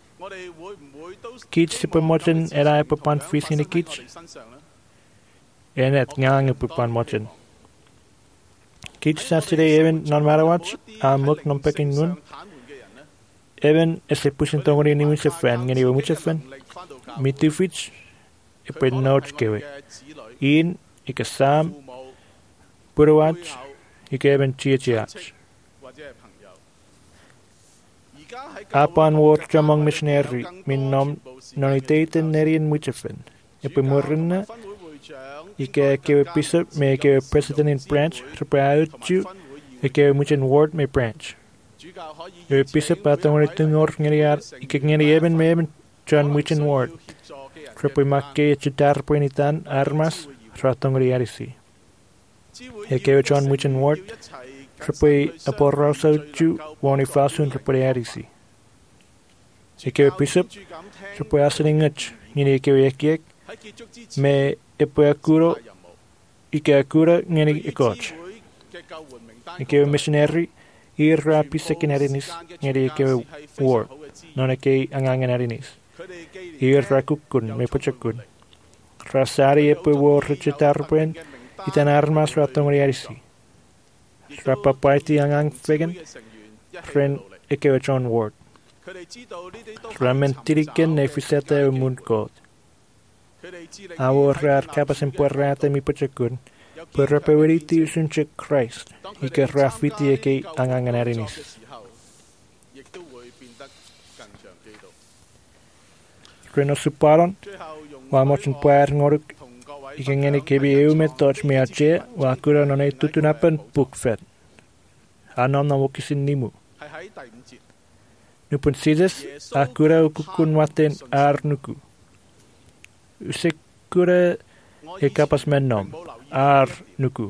Kich si pemochen era epapan fisini kich. Enet ngang epapan mochen. Kich sa sire even non marawach amuk non pekin nun. Even ese pusin tongori ni mucha fan ngeni mucha fan. Mitifich epe noch kewe. In ikasam purawach ike even chiachiach. Apan word jamong missionary min nom nonitaten nerien muchafen. Epe murrina ike kewe bishop me kewe president in branch repaauchu ike muchen ward me branch. Ewe bishop atongori tungor ngeriar ike ngeri even me even John muchen ward. Repe makke chitar penitan armas ratongori arisi. Ike John muchen ward. Repe aporrosa chu woni fasun repe arisi. Ike bishop repe aseningach ngini ike ekiek me epe akuro ike akura ngini ekoch. Ike missionary irra pisekinarinis ngini ike war non ike anganganarinis. Irra kukun me pochakun. Rasari epe war rechitarpen itan armas ratongori arisi. Rapa party angang fegen ren ike John Ward. Ramentiriken nefisete e mund god. Aworrar capas en puerrate mi pochakun. Per repeveriti usunche Christ. Ike rafiti eke anganganarinis. Reno suparon. Wamochen puer ngoruk. Ike ngeni kebi eume toch me ache. Wakura none tutunapen bukfed. Anom na wokisin nimu. Nupun sides, akura ukukun waten ar nuku. Usekura e kapas menom, ar nuku.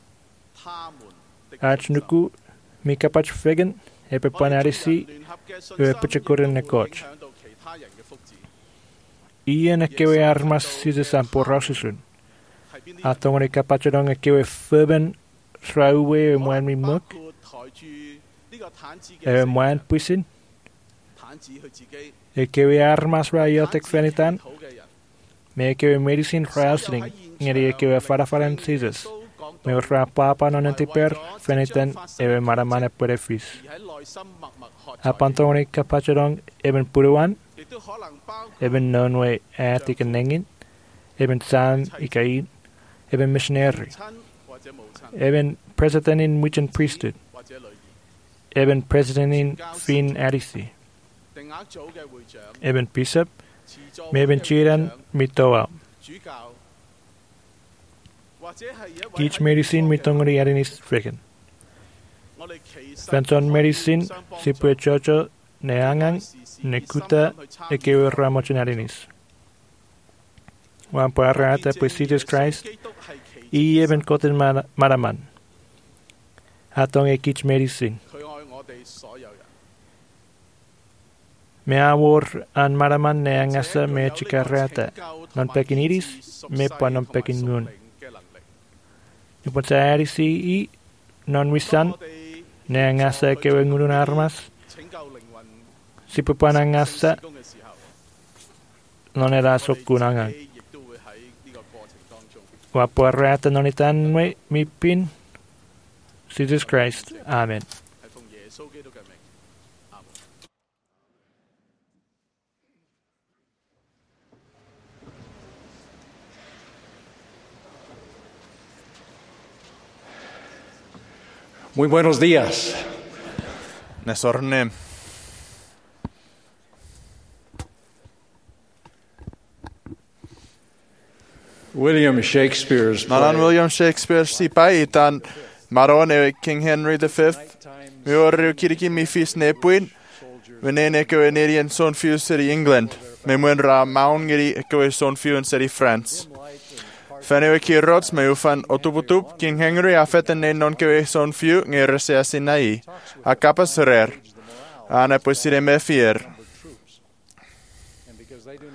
Ach nuku, mi kapach fegen, e pepanarisi, e pechakurin ne koch. Ian e kewe armas sides an porrosisun. Atongon e kapachadong e kewe feben, srauwe e mwan mi muk. E mwan puisin. E kewe armas rayotek fenitan. Me kewe medicine rausling. Ngeri e kewe farafaren sizes. Me ura papa non entiper fenitan ebe maramane perefis. Apantoni kapachadong eben puruan. Eben nonwe atik nengin. Eben san ikain. Eben missionary. Eben president in Wiccan priesthood. Eben president in fin arisi. Eben bishop, meben chiran mitoa. Each medicine mitongori arinis freken. Fenton medicine sipue chocho neangang nekuta ekewe ramochen arinis. Wan parata Jesus Christ i eben koten maraman. Hatong ekich medicine. Me awor an maraman ne angasa me chikarrata. Non pekin iris, me pa non pekin ngun. Nupon sa arisi i non wisan ne angasa kewe ngurun armas. Si pupan angasa non era sokunangan. Wapuarrata non itanwe mi pin. Jesus Christ. Amen. Muy buenos días. Nesorne. William Shakespeare's Nalan William Shakespeare si paitan maron e King Henry the Fifth. Mi orri kiriki mi fis nepuin. Venene ko enerian son fiu city England. Me mwen ra maun giri ko son fiu in city France. Fene ki rots me ufan otuputup King Henry a feten ne non ke son fiu ngere se asinai. A capas rer. Ana posire me fier.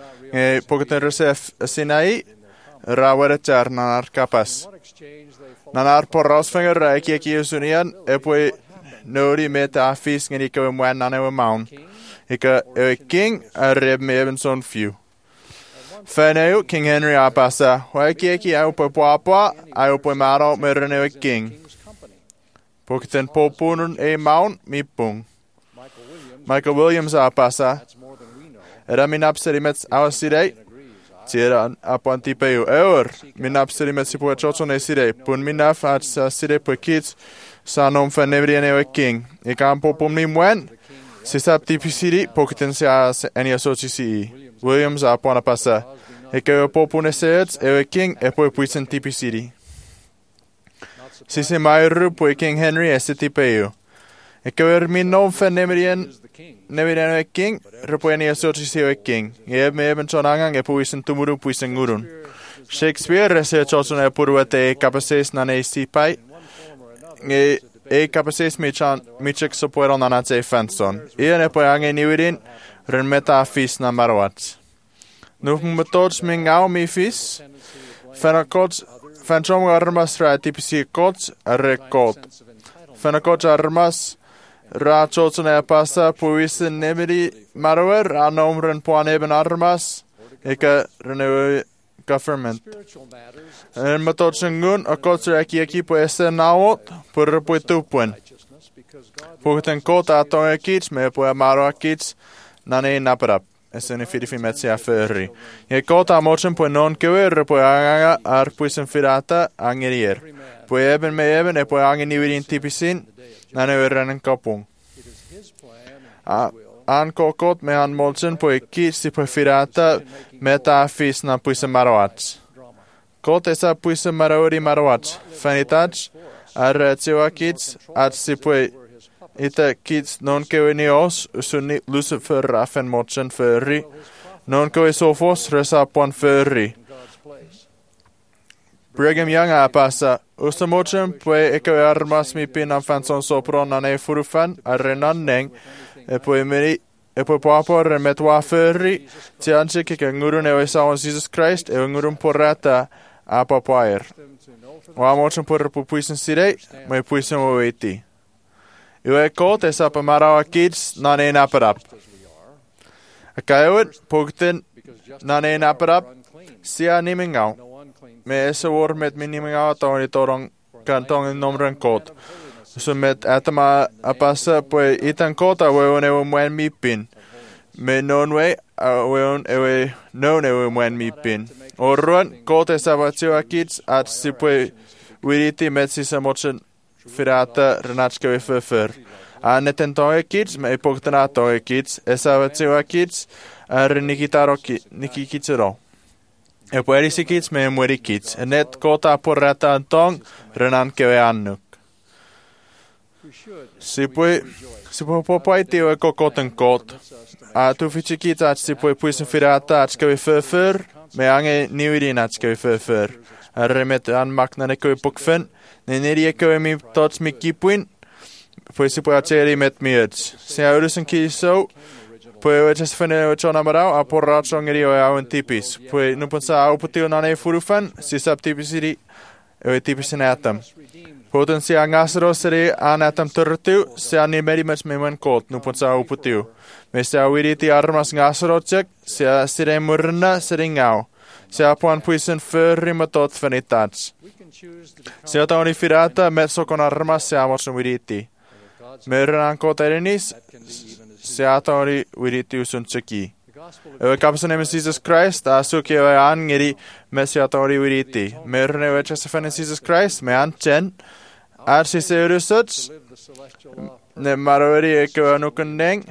E pokoten rese asinai rawere charnar capas. Nanar porrasfinger ek ek usunian epoi nodi met afis ngeni ko mwan nane maun. Ik e king a reb me Evanson few. Feneu King Henry apasa wa ek ek au po papa au po maro merene king. Pokten popunun e maun mi pung. Michael Williams apasa. Era min abserimets ausirei. Tira apon tipeu eur. Min abserimets sipo chotson esirei. Pun minaf at sa sire po kids. Sanom fenevriene e king. E campo pum ni mwen. Sisap tipisiri pokten se eni asocisi. Williams apon apasa. E que o popune seets e king e po puisen tipisiri. Sise mairu po King Henry ese tipeu. E que er min nom fenevriene Neverien e king, repoeni asocisi e king. E me eben son angang e puisen tumuru puisen ngurun. Shakespeare rese chotson e puruete e capaces nane sipai. E e capaces mi chan mi chek sopueron nanate e fanson. Ian e po ange niwirin ren meta fis na marwat. Nuf metods mingau mi fis. Fenakots fanchom armas ra tipisi kots re kot. Fenakots armas Ra chotson e pasa puisen nemiri marwer anom ren poan eben armas eka renew government. En matotsen gun a kotser eki eki po ese nawot pur po tupuen. Pukten kota ato e kits me po maro kits nane naparap. Esen firifi metsi a ferri. E kota mochen po non kewer po anga ar puisen firata angerier. Po eben me eben e po angeniwirin tipisin nane verren kapung. An kokot me an molchen po ekit si po firata meta fis na puise maroats. Kot esa puise marori maroats. Fanitats ar tsewa kits at si po ita kits non keweni os usuni Lucifer rafen molchen ferri. Non kewe sofos resa pon ferri. Brigham Young apasa. Usta molchen po eke armas mi pin an fanson sopron nane furufan arrenan neng. E poi meri e poi papa remetwa ferri ti anche che ngurun e sa Jesus Christ e ngurun porrata a papair. O amochen por puisen sire, mai puisen o eti. Io e kot e sa pa mara kids na ne naparap. A kaiwet pokten na ne naparap sia nimingau. Me ese wor met minimingau toni torong kantong nomren kot. So met atama apasa pues itan kota weon ewe mwen mipin. Me non we weon ewe non ewe mwen mipin. Orruan kota sabatio akits at si pues wiriti met si samochen firata renatske we fefer. Aneten toge kits me epoktana toge kits esabatio akits ar nikitaro nikikitsero. E puerisi kits me mueri kits. Net kota porrata antong renan kewe annuk. Si poi si può poi tio e kokoten kot. A tu fici kita si poi puisen firata at ska vi förför me ange niwidin at ska vi förför. A remet an makna ne ko pokfen. Ne neri ko mi tots mi kipuin. Poi si poi ateri met miets. Se aurusen kiso poi o ches fene o chona marau a porra chongeri o au tipis. Poi nu pensa au putio nane furufan si sap tipisiri o tipis atam. Poten si angasro seri anatam turtu si animeri mets memen kot nu pensa au putiu. Me se awiriti armas ngasro check si sire murna seri ngau. Si apuan puisen förri matot fenitats. Si atoni firata metso con armas si amos wiriti. Merran koterinis si atoni wiriti usun cheki. Ewe kapsen emen Jesus Christ a suki ewe angeri mesi atoni wiriti. Merran ewe chesefene Jesus Christ me anchen ar si se urusuts ne marori eke anukundeng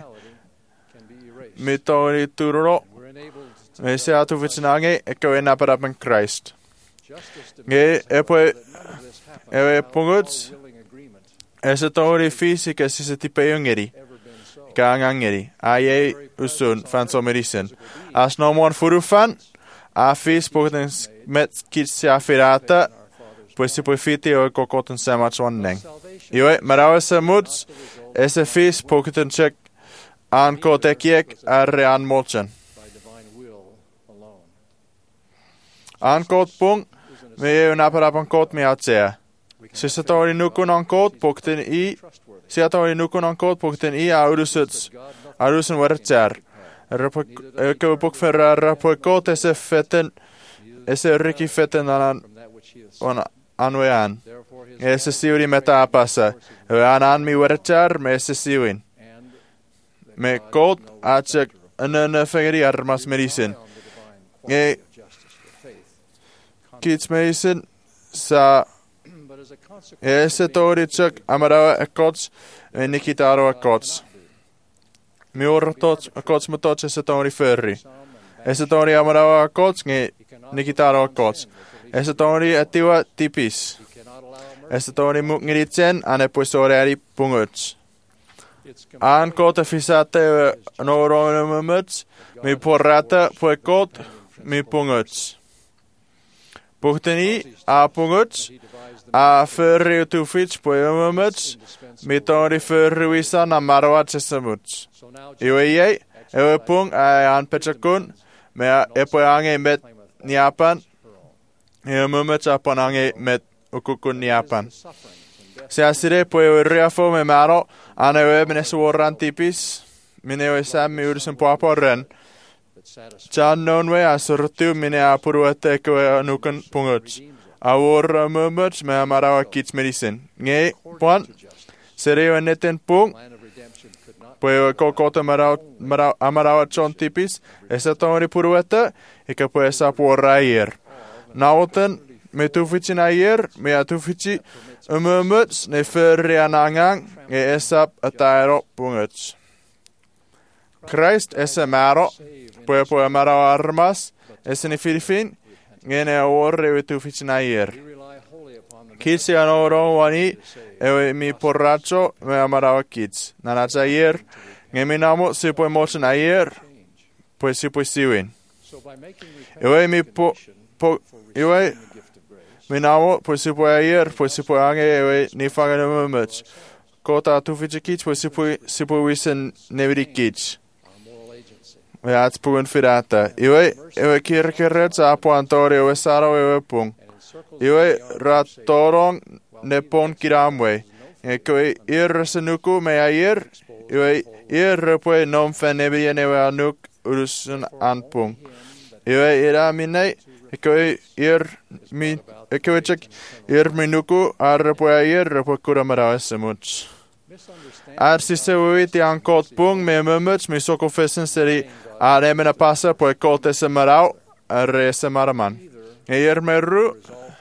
mitoni turro me se atu vichinage eke we naparapen Christ. Ge epoe ewe punguts ese tori fisica si se tipe yungeri ka angangeri aye usun fanso merisen as no mon furufan a fis poten met kits a firata pues si poi fiti o kokoten samach wanneng io marawa samuts ese fis poten check an kotekiek arre an molchen an kot pung me un aparapan kot me atsea Sisa tori nukun on kot pokten i, sia tori nukun on kot pokten i audusuts, audusun wartjar. Rapa bokferra rapa kot ese feten, ese riki feten anan on anwean. Ese siuri meta apasa. Anan mi wartjar me ese siuin. Me kot achak anana fengeri armas medicine. E kids medicine sa ese tori chak amarawa akots e nikitaro akots. Mi ortots akots motots ese tori ferri. Ese tori amarawa akots nge nikitaro akots. Ese tori atiwa tipis. Ese tori mukngiritsen ane puisoriari punguts. Aan kota fisate noronumuts, mi porrata puekot, mi punguts. Puhteni a punguts, a furri utufits puemumuts, mi tori furri wisa na marwat sesamuts. Iwe ye, ewe pung a an pechakun, me a epoange met niapan, ewe mumuts apanange met ukukun niapan. Se asire puewe riafo me maro, ane we mene suoran tipis, mine we sammi urisen puaporren. Chan nonwe asurtu mine apuruete ekwe anukan punguts. Awor mumuts me amarawa kits medicine. Nge, puan, serewe neten pung, puewe kokota amarawa chon tipis, esa tori puruete, eka puewe sapuorra ayer. Nauten, me tufitsin ayer, me atufitsi umumuts ne furri anangang, e esap atairo punguts. Christ ese maro, puewe puewe maro armas, ese ni filifin, ngene aorre we tufitsin ayer. Kitsi anoro wani, ewe mi porracho, me amarawa kits. Nanats ayer, nge mi namo si puewe mochen ayer, puewe si puewe siwin. Ewe mi po, po, ewe, mi namo, pues si puede ayer, pues si puede ange, ewe, ni fangen umumuts. Kota tufitsi kits, pues si puede, si puede wisen nevri kits. We ats puen firata. Ewe, ewe kirkerets apu antori, ewe saro, ewe pung. Ewe ratorong nepon kiramwe. Ewe irresenuku me ayer, ewe irrepue nom fenebien ewe anuk urusun anpung. Ewe ira minei, ewe ir mi, ewe chek ir minuku arrepue ayer, repue kuramara esemuts. Ar sise uiti an kot pung me mumuts, mi soko fesen seri ar emena pasa, pue kot esemarau, arre esemaraman. Eir meru,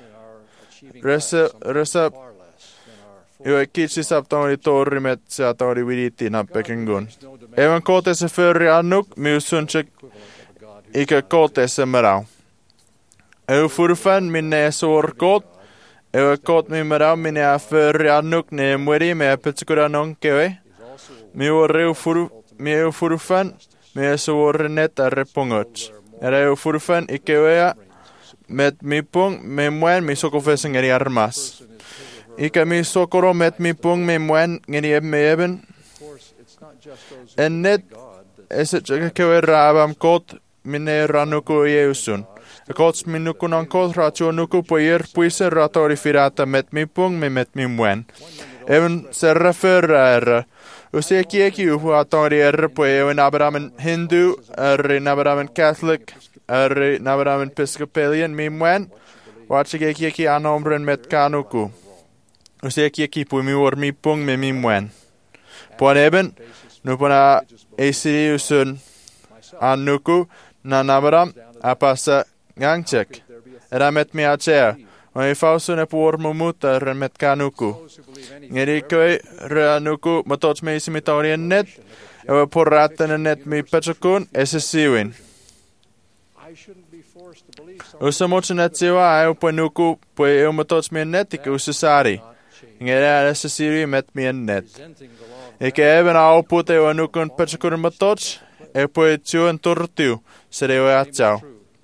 rese, rese, ewe kitsi saptauri torri met se atori viditi na pekengun. Ewen kot esefurri annuk, mi usunchek, ike kot esemarau. Ewe furfan minne esor kot, ewe kot mi marau minne afurri annuk ne mweri me apetsikura non kewe. Mi orreu furu, mi ewe furfan, mi esor net arre punguts. Era ewe furfan ikewea, met mi pung, me mwen mi soko fesen ngeri armas. Ika mi sokoro met mi pung, me mwen ngeri eb me eben. En net, eset jaka kewe raabam kot, minne ranuku ieusun. Kots minukun on kot ratio nuku poier puise ratori firata met mi pung, me met mi mwen. Even se referra erra. Usia kieki uhu atori erra poe ewen abaramen Hindu, erri nabaramen Catholic, erri nabaramen Episcopalian, mi mwen. Watsi kieki anombren met kanuku. Usia kieki pui mi war mi pung, me mi mwen. Puan eben, nupuna esiri usun anuku, na nabaram, apasa gangchek. Era met mi achea. Oi fausun epu ormu muta ren met kanuku. Ngeri koe re anuku matots me isi mitorien net. Ewe porraten net mi pechakun ese siwin. Usa mocha net siwa ai upo nuku pue eu matots me net ike usa sari. Ngeri ese siwi met mi en net. Ike eben au pute ewe nukun pechakun matots. Epo e tiu en tortiu. Sere ewe atjau.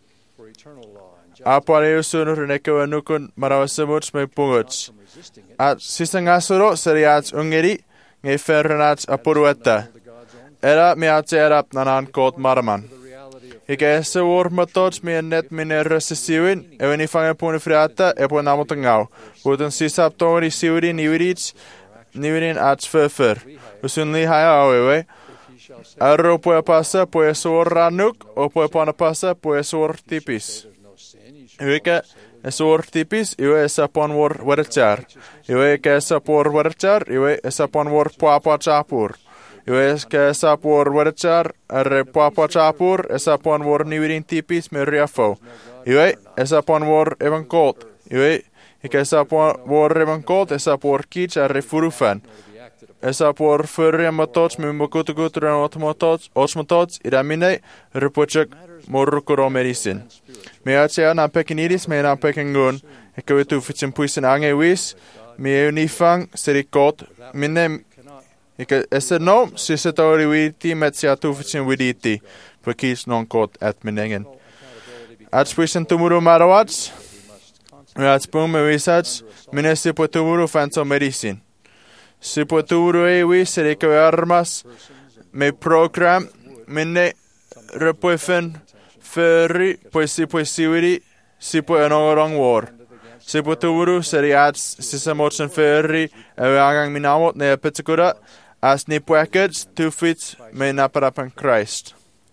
Apare usunur nekewe nukun marawasemuts me punguts. At sisang asuro seriats ungeri nge ferrenats apurueta. Era me atserap nanan kot maraman. Ikä se vuormatot mien net minne rössisiuin, ewen i fangen på en frata, e på namot en gau. Uten sisaptori siurin niurits, niurin ats förför. Usun li haja auewe. Arro puhe passa, puhe suor rannuk, o puhe pana passa, puhe suor tipis. Ikä suor tipis, iwe esa pon vuor verchar. Iwe ikä esa por verchar, iwe esa pon vuor puapa chapur. Iwe ikä esa por verchar, arre puapa chapur, esa pon vuor niurin tipis me riafo. Iwe esa pon vuor evan kolt. Iwe ikä esa pon vuor evan kolt, esa por kich arre furufan. Esa por förre matots med mokutukuturan otmotots, osmotots, idamine, rupochak, morukuro medicin. Me atsia na pekinidis, me na pekingun, eka vitu fitsin puisen angevis, me eunifang, serikot, minne, eka esa no, sisatori viti, metsia tu fitsin viditi, pakis non kot at minengen. Ats puisen tumuru marawats, me ats pum me visats, minne sipo tumuru fanso medicin. Sipoturu ewi serika armas me program minne repuefen ferri pues sipoisiwiri sipo enogorong war. Sipoturu seriats sisamotsen ferri ewe angang minamot ne epitikura as ni package two feet me naparapan Christ.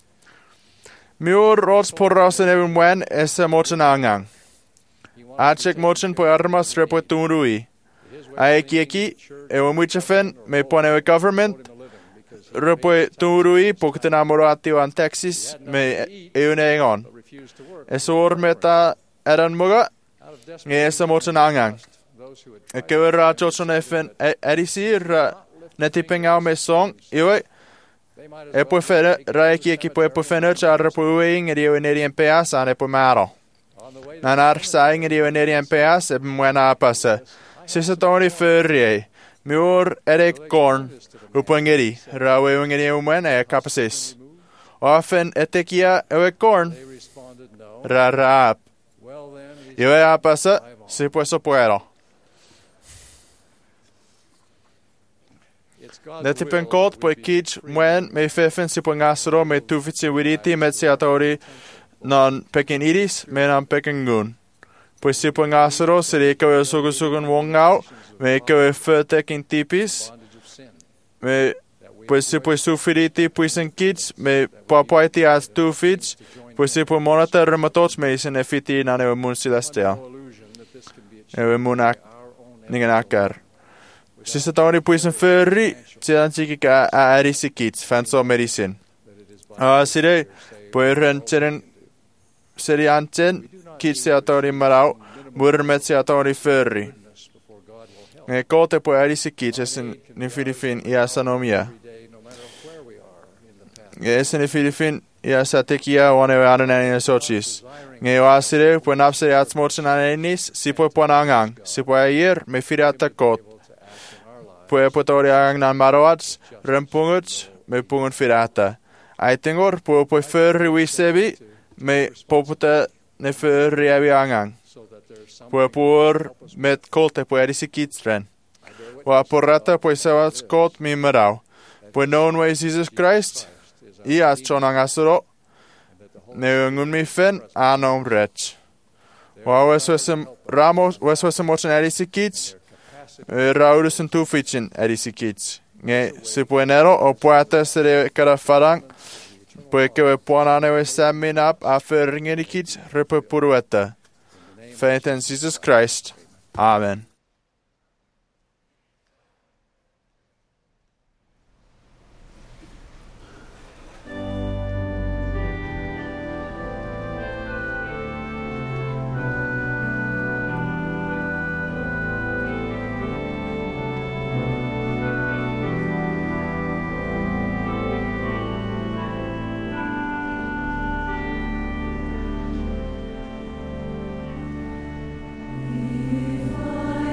Miur rots porrasen even wen esa motsen angang. Achek motsen po armas repueturui. Aikieki, ewe muchafen, me pone government, repoe turui, pukten amorati wan Texas, me eune engon. Esor meta eran muga, nge esa moten angang. Ekewe ra jotson efen erisi, ra netipengau me song, ewe, epoe fene, ra aikieki po epoe fene, cha repoe ing, ewe neri en peas, an epoe maro. Nanar saing, ewe neri en peas, ebe mwena apasa. Sisa toni förrie, mior erek korn, upangeri, rawe ungeri umen e kapasis. Ofen etekia ewe korn, rarap. Iwe apasa, si pues puedo. Netipen kot po kich mwen me fefen si po ngasro me tufitsi wiriti metsiatori non pekinidis me non pekingun. Pues si po ngasro seri ikaw e sugusugun wongau, me ikaw e fötekin tipis, me pues si po sufiriti puisen kits, me papaiti as tufits, pues si po monata rematots me isen e fiti nan ewe mun silestia. Ewe munak, ningen akar. Si sa taoni puisen förri, sidan sikika a erisi kits, fanso medicin. A sire, po e renteren seri anten, kitseatori marau, murmetsiatori förri. E kote po erisi kitsesin ni Filipin iasanomia. E esen ni Filipin iasatekia onewe ananani sochis. Nge oasire po napseri atsmotsen ananis, si po po nangang, si po ayer me firiata kot. Po e potori angang nan maroats, rempunguts, me pungun firata. Aitengor po po förri wisebi, me poputa ne förri evi angang. Pue pur met kolte pue erisi kitstren. Wa porrata pue savats kot mi marau. Pue known way Jesus Christ, i as chonang asuro, ne ungun mi fen anom rech. Wa weswesem ramos, weswesem mochen erisi kits, raudusen tufitsin erisi kits. Nge si pue nero o puata sere kara farang, pue kewe puananewe sammin ap a förringeri kits repe purueta. Faith in Jesus Christ. Amen. If I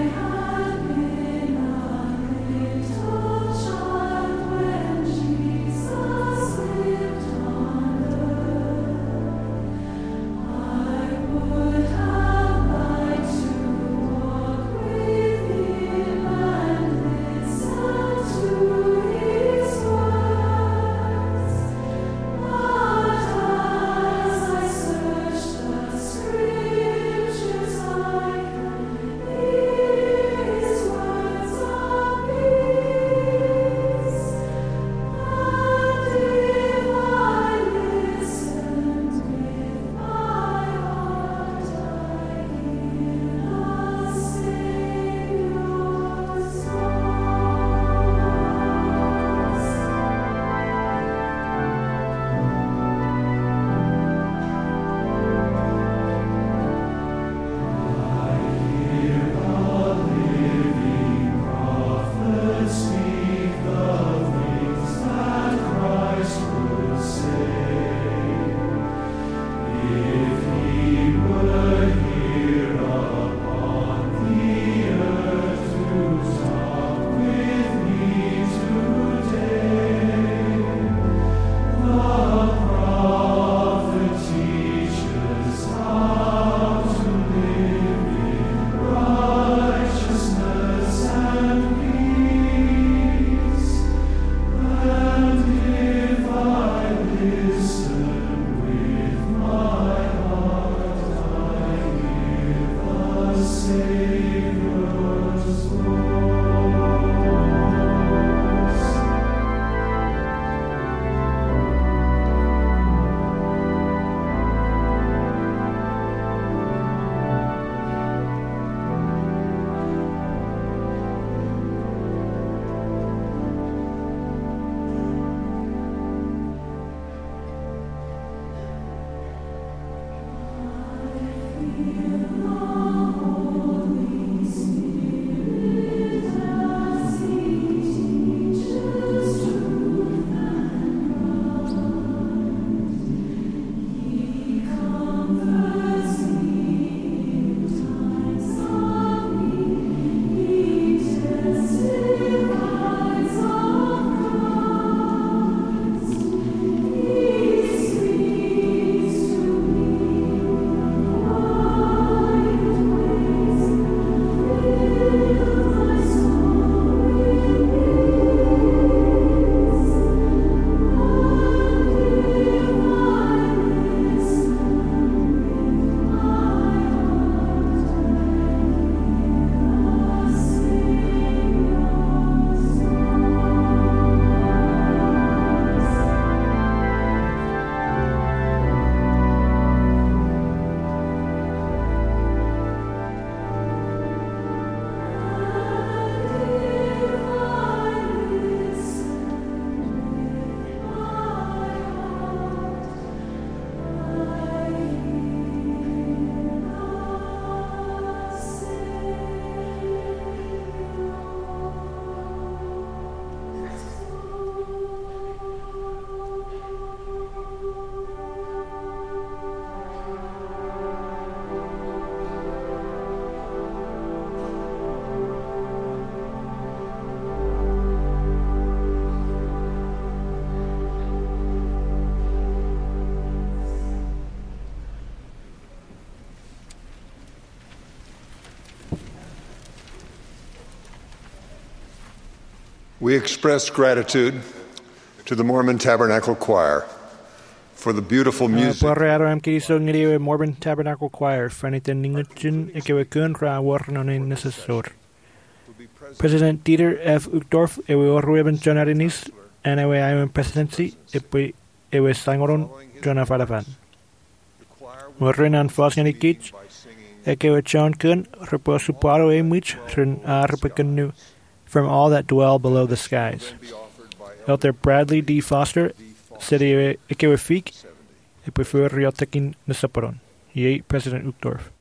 We express gratitude to the Mormon Tabernacle Choir for the beautiful music. Porrearo am kiso ngiri Mormon Tabernacle Choir faniten ningutjin ekewe kun ra warnonin necessor. President Dieter F. Uchtdorf ewe orrueben jonarinis and ewe aimen presidency epe ewe sangoron jonafalafan. Morrenan fosgani kich ekewe chon kun reposuparo emwich rin arpekenu from all that dwell below the skies. Elder Bradley D. Foster Sede ekewe fik epe für riotekin nesaparon. Ye President Uchtdorf.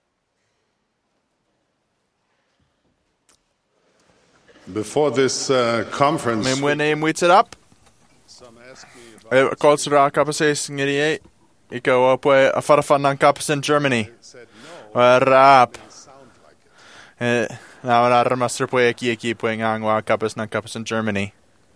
Before this uh, conference, men when I meet it up, I called to the campus in the I go up with a farfan campus in Germany. Or rap. Now our master boy ki ki playing on wa campus nan campus in Germany.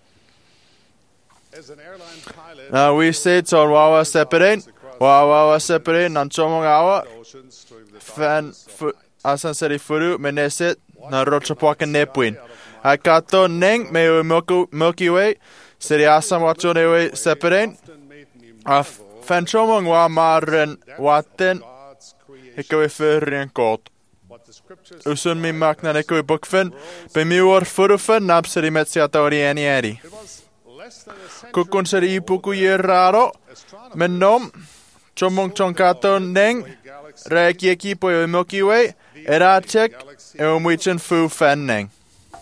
Now we said so wawa separate, wawa separate nan chomong awa. Fan asan seri furu meneset na rocha poken nepwin. A kato neng me Milky Way, seri asam wacho newe separen. A fanchomong wa maren waten, eko e fyrrien kot. Usun mi makna eko e bukfen, be mi war furufen nab seri metsi atauri eni eri. Kukun seri ipuku ye raro, men nom, chomong chong kato neng, reiki ekipo e Milky Way, era chek, e umwichen fu fan neng.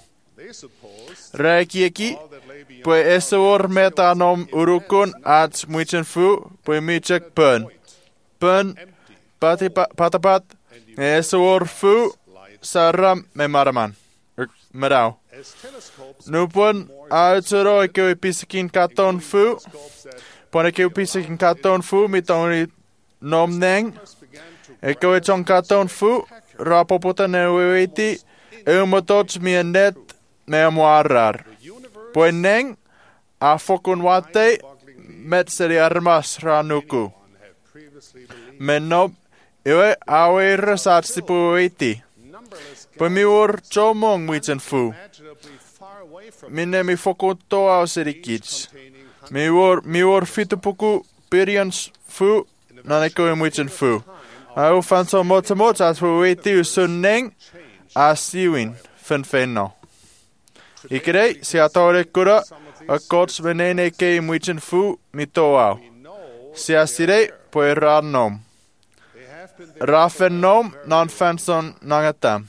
Räkieki, poi esor metanom urukun at muichen fu, poi michek pön. Pön, patapat, esor fu, saram me maraman. Merau. Nupon, autero ekeu pisikin katon fu, pon ekeu pisikin katon fu, mitoni nom neng, ekeu chong katon fu, rapoputa neueti, eumotots mienet, me amuarar. Poeneng, a fokun wate, met seri armas ranuku. Menob, ewe awe rasarsipu eti. Poi mi ur chomong wichen fu. Minne mi fokun toa seri kits. Mi ur, mi ur fitupuku pirians fu, naneko em wichen fu. Au fanso motamot as fu eti usunneng, a siwin, fen fenno. Ikere, si atore kura, a kots menene ke muichen fu mitoau. Si asire, poi ranom. Rafen nom, non fanson nangatam.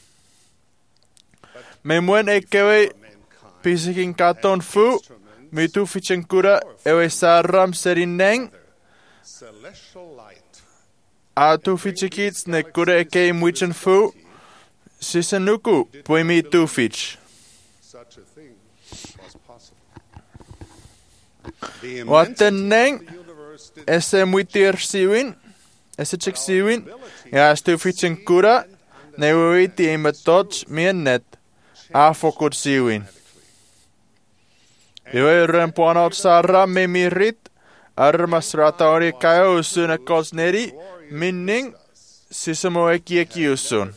Me muen ekewe, pisikin katon fu, mitu fichen kura, ewe saram serineng, a tu fichikits ne kura eke muichen fu, sisenuku, poi mitu fich. Wateneng, ese muitir siwin, ese chik siwin, ja stu fichen kura, ne uiti imetoch miennet, a fokur siwin. Iwe rempuanot sarra me mirit, armas rataori kayo usun a kosneri, minning, sisamo eki eki usun.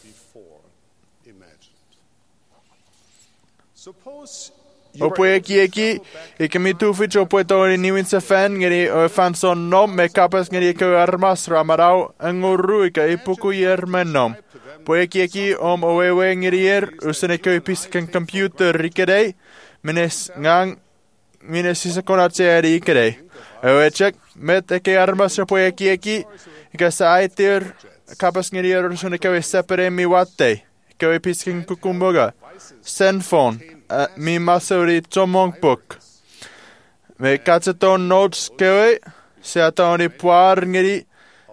Opo eki eki, ike mi tufich opo etori niwin se fan, ngeri o fan son nom, me kapas ngeri eke armas ramarau, anguru ika ipuku yer menom. Po eki eki om owewe ngeri yer, usen eke ipisken computer rikerei, mines ngang, mines isa konatse eri ikerei. Ewe chek, met eke armas opo eki eki, ika sa aitir, kapas ngeri yer usen eke separe mi watte, eke ipisken kukumboga. Senfon, uh, mi masuri chomong book. Me katseton notes kewe, se atoni puar ngiri,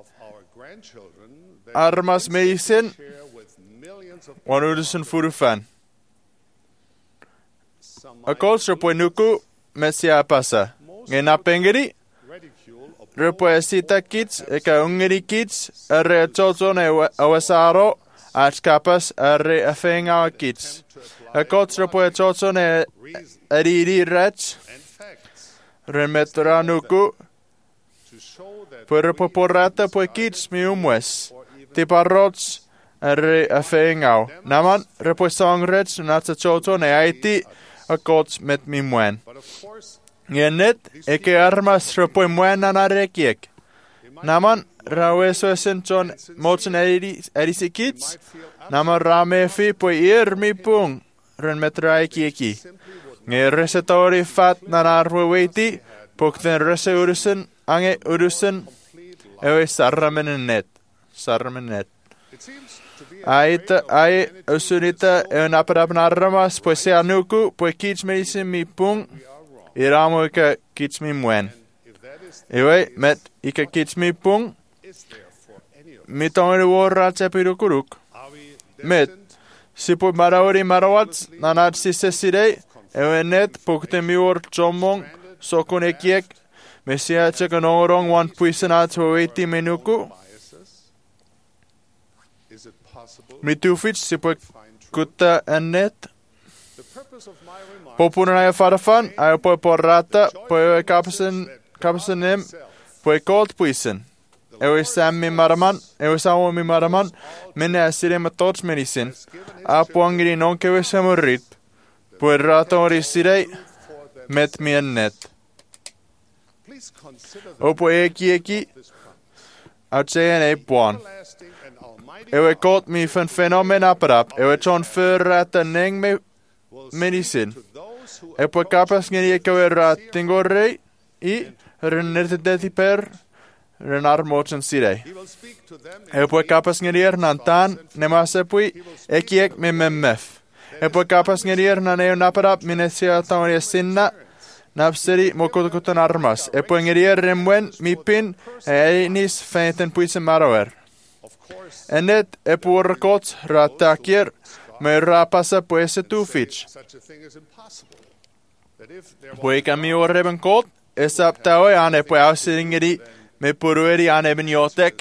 armas meisen, wanudusen furufan. Akol repoi nuku, mesia pasa. Ngena pengiri, repoi sita kits, eka ungiri kits, arre chochon e awasaro, ach kapas arre afenga kits. A kots repoi chochon e ariri rech, remetra nuku, poi repoi porrata poi kits mi umwes, tipa rots arre afengao. Naman repoi song rech natsa chochon e aiti a gods met mi mwen. Ngenet, eke armas rupoi mwen anarekiek. Naman, raweso esen John mochen erisikits, naman ramefi poi ir mi pung, ren metraekieki. Nge resetori fat nanarweweti, pukten rese urusen, ange urusen, ewe sarramen net. Sarramen net. Aita, ai, usunita, ewe naparap narramas, poi se anuku, poi kits medisin mi pung, iramo ika kits mi mwen. Ewe, met ika kits mi pung, mi tongeri worra tsepiru kuruk. Met, sipu marauri marawats, nanat sisesirei, ewe net, pukten mi wor chomong, sokun ekiek, mesia tsekan orong wan puisenat waweti menuku. Mi tufits sipu kutta ennet. Popuna ja farfan, ajo poi porrata, poi ewe kapsen, kapsenem, poi kolt puisen. Ewe sammi maraman, ewe samomi maraman, minne asirema tots medisin. Apuangiri non kewe samurrit, poi ratori sirei, met mien net. Opo eki eki, atseien ei puan. Ewe kolt mi van fenomen aparap, ewe chon förrata neng me medisin. Epo kapas ngeni ekawe ratingorrei, i rennertedeti per renar mochen sirei. Epo kapas ngeni er nantan, nemasepui, ekiek me memmef. Epo kapas ngeni er naneo naparap, minesia taonia sinna, napseri mokotokutan armas. Epo ngeni er remwen, mipin, einis feinten puisen maroer. Ennet epo orkots ratakier, me rapasa puese tufich. Poika mi orreben kot, esap taoi ane poi ausiringeri, me purueri ane ben jotek.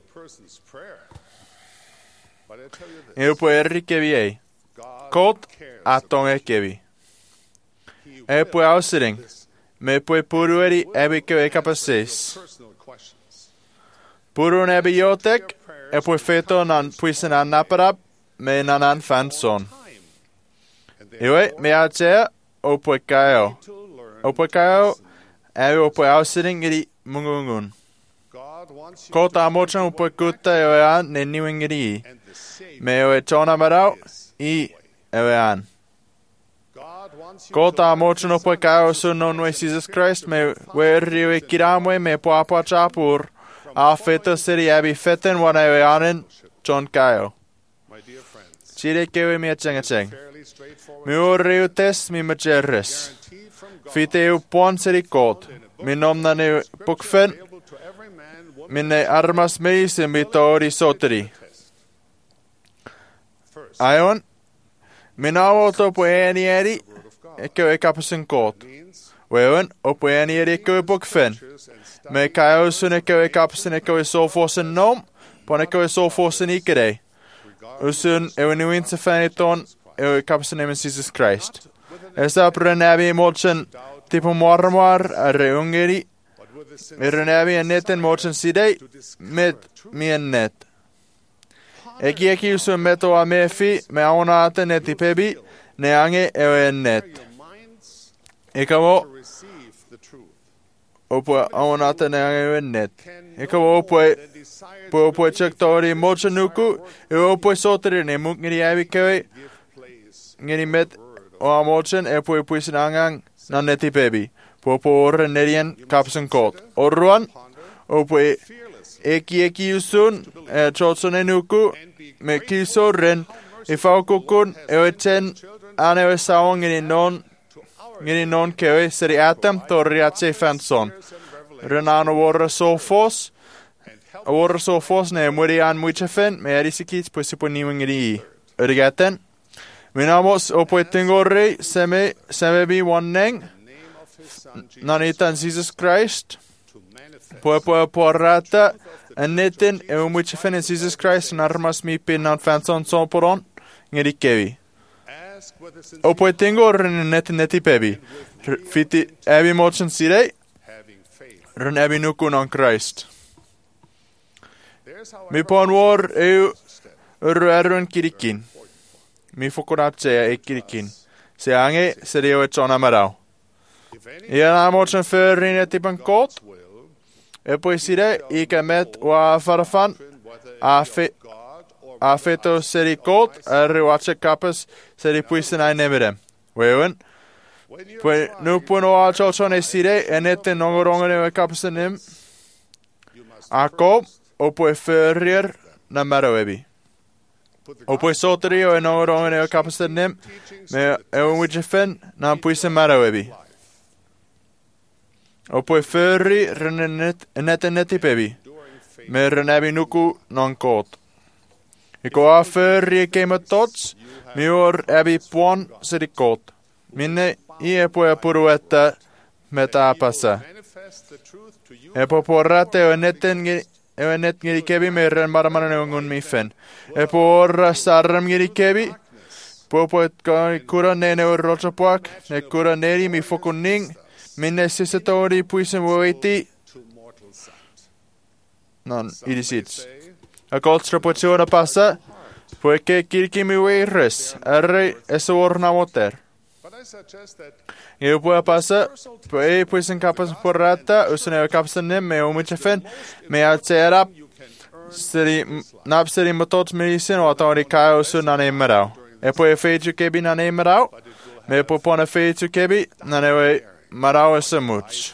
Eu poi erri keviei. Kot, atonge kevi. E poi ausiring, me poi purueri ebi kevi kapasis. Purun ebi jotek, e poi feto nan puisen an naparap, me nanan fanson. Iwe, me atsea, o poi kaio. O poi kaio, ewe o poi ausiring iri mungungun. Kota amochan o poi kutta ewe an ne niwingiri i. Me ewe chona marau, i ewe an. Kota amochan o poi kaio sun non we Jesus Christ, me we riwe kiramwe me po apa chapur. A feta siri abi feten wana ewe anen chon kaio. Chire kewe mi achengacheng. Mi urriu tes mi macherres. Fite eu pon seri kot. Mi nomna ne pukfen. Minne armas meise mi tori soteri. Aion. Minä avoto po eni eri. Ekewe kapasen kot. Wewen opo eni eri ekewe pukfen. Me kaiosun ekewe kapasen ekewe sofosen nom. Pon ekewe sofosen ikerei. Usun ewe nuinse faniton ewe kapsen emen Jesus Christ. Esa prenabi mochen tipo mormar arre ungeri. Prenabi enneten mochen sidei met mien net. Eki eki usun meto a mefi me aunate neti pebi ne ange ewe net. Ekavo opo aunate ne ange ewe net. Ekavo opo po opo chektori mochen nuku e opo soteri ne munk ngeri abi kewe ngeri met o amochen e po puisen angang na neti pebi. Po po orre nerien kapsen kot. Orruan opo eki eki usun e chotson enuku me kisorren e faukukun e ochen ane o saong ngeri non ngeri non kewe seri atem torri atse fanson. Renano vorra sofos Awar so fos ne muri an muichefen me erisikits pues se poniwingri ergaten. Minamos opo tingorre seme seme bi wanneng. Nanitan Jesus Christ. Po po porrata anneten e muichefen in Jesus Christ narmas mi pin nan fanson son poron ngeri kevi. Opo tingorre net neti pebi. Fiti ebi mochen sirei. Ren ebi nukun on Christ. Mi pon war eu erun kirikin. Mi fokonapsea e kirikin. Se ange se dio et zona marau. Ia na mochen förin et ipan kot. E poi sire i ka met wa farafan a fe a feto seri kot er wache kapas seri puisen ai nemirem. Wewen. Poi nu puno a cholchon e sire enete nongorongene we kapasenim. A ko o poi förir na maroebi. O poi soterio e nongorongene we kapasenim me e unwijefen na puisen maroebi. O poi föri renet nete neti pebi. Me renebi nuku non kot. Iko a föri keima tots, mi or ebi puon sedi kot. Minne i e poi apuru etta meta apasa. E po porrate o neten e net ngiri kebi me ren maramanen ungun mi fen. E po orra sarram ngiri kebi. Po po et kura nene o rochapuak, ne kura neri mi fokuning. Minne sisatori puisen voiti. Non, idisits. A koltsraputsiona passa, poiché kirkimi weiris, erre esuorna moter. Eu puoi passa, poi puisen kapas porrata, usune kapsanem me umichefen, me alcerap, seri nap seri motot medicin o atori kai usu nane marau. E poi feiju kebi nane marau, me poi pone feiju kebi nane marau e much.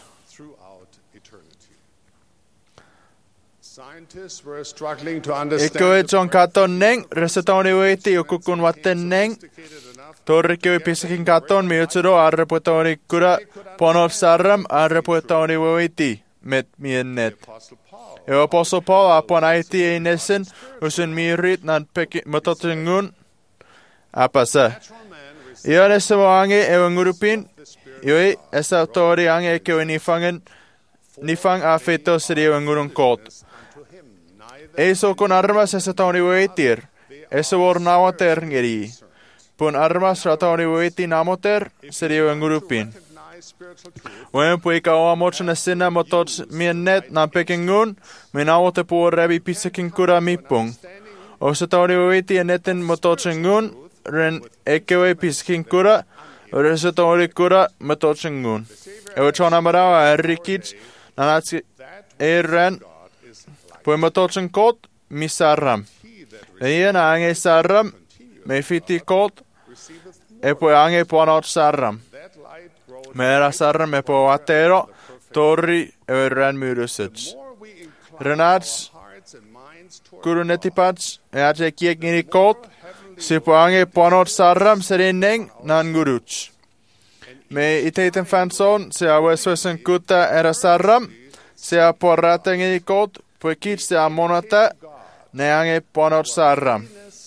Eko e John Katon neng, resetoni weiti o kukun waten neng, torrikio e pisakin katon mi uturo arreputoni kura ponov sarram arreputoni weiti met mien net. E apostle Paul apon aiti e nesen usun mirit nan peki mototengun apasa. Io nese mo ange e ngurupin, io esa autori ange ke nifangen nifang afeto seri ngurun kot. Eso con armas esa toni weitir. Eso vor namoter ngeri. Pun armas ratoni weiti namoter seri ngurupin. Wen pui ka o mochna sina motots mien net na pekingun, me namote po rebi pisakin kura mipung. O sa toni weiti neten mototsengun, ren ekewe pisakin kura, ren sa toni kura mototsengun. E chona marawa rikich nanatsi eren poi mototsen kot mi sarram. E ien ange sarram me fiti kot e poi ange ponot sarram. Me era sarram e po atero torri e ren myrusets. Renats kurunetipats e ate kiek nini kot si po ange ponot sarram serineng nan guruch. Me iteiten fanson se a weswesen kuta era sarram se a porrata nini kot poi kits se a monata ne ange ponot sarram.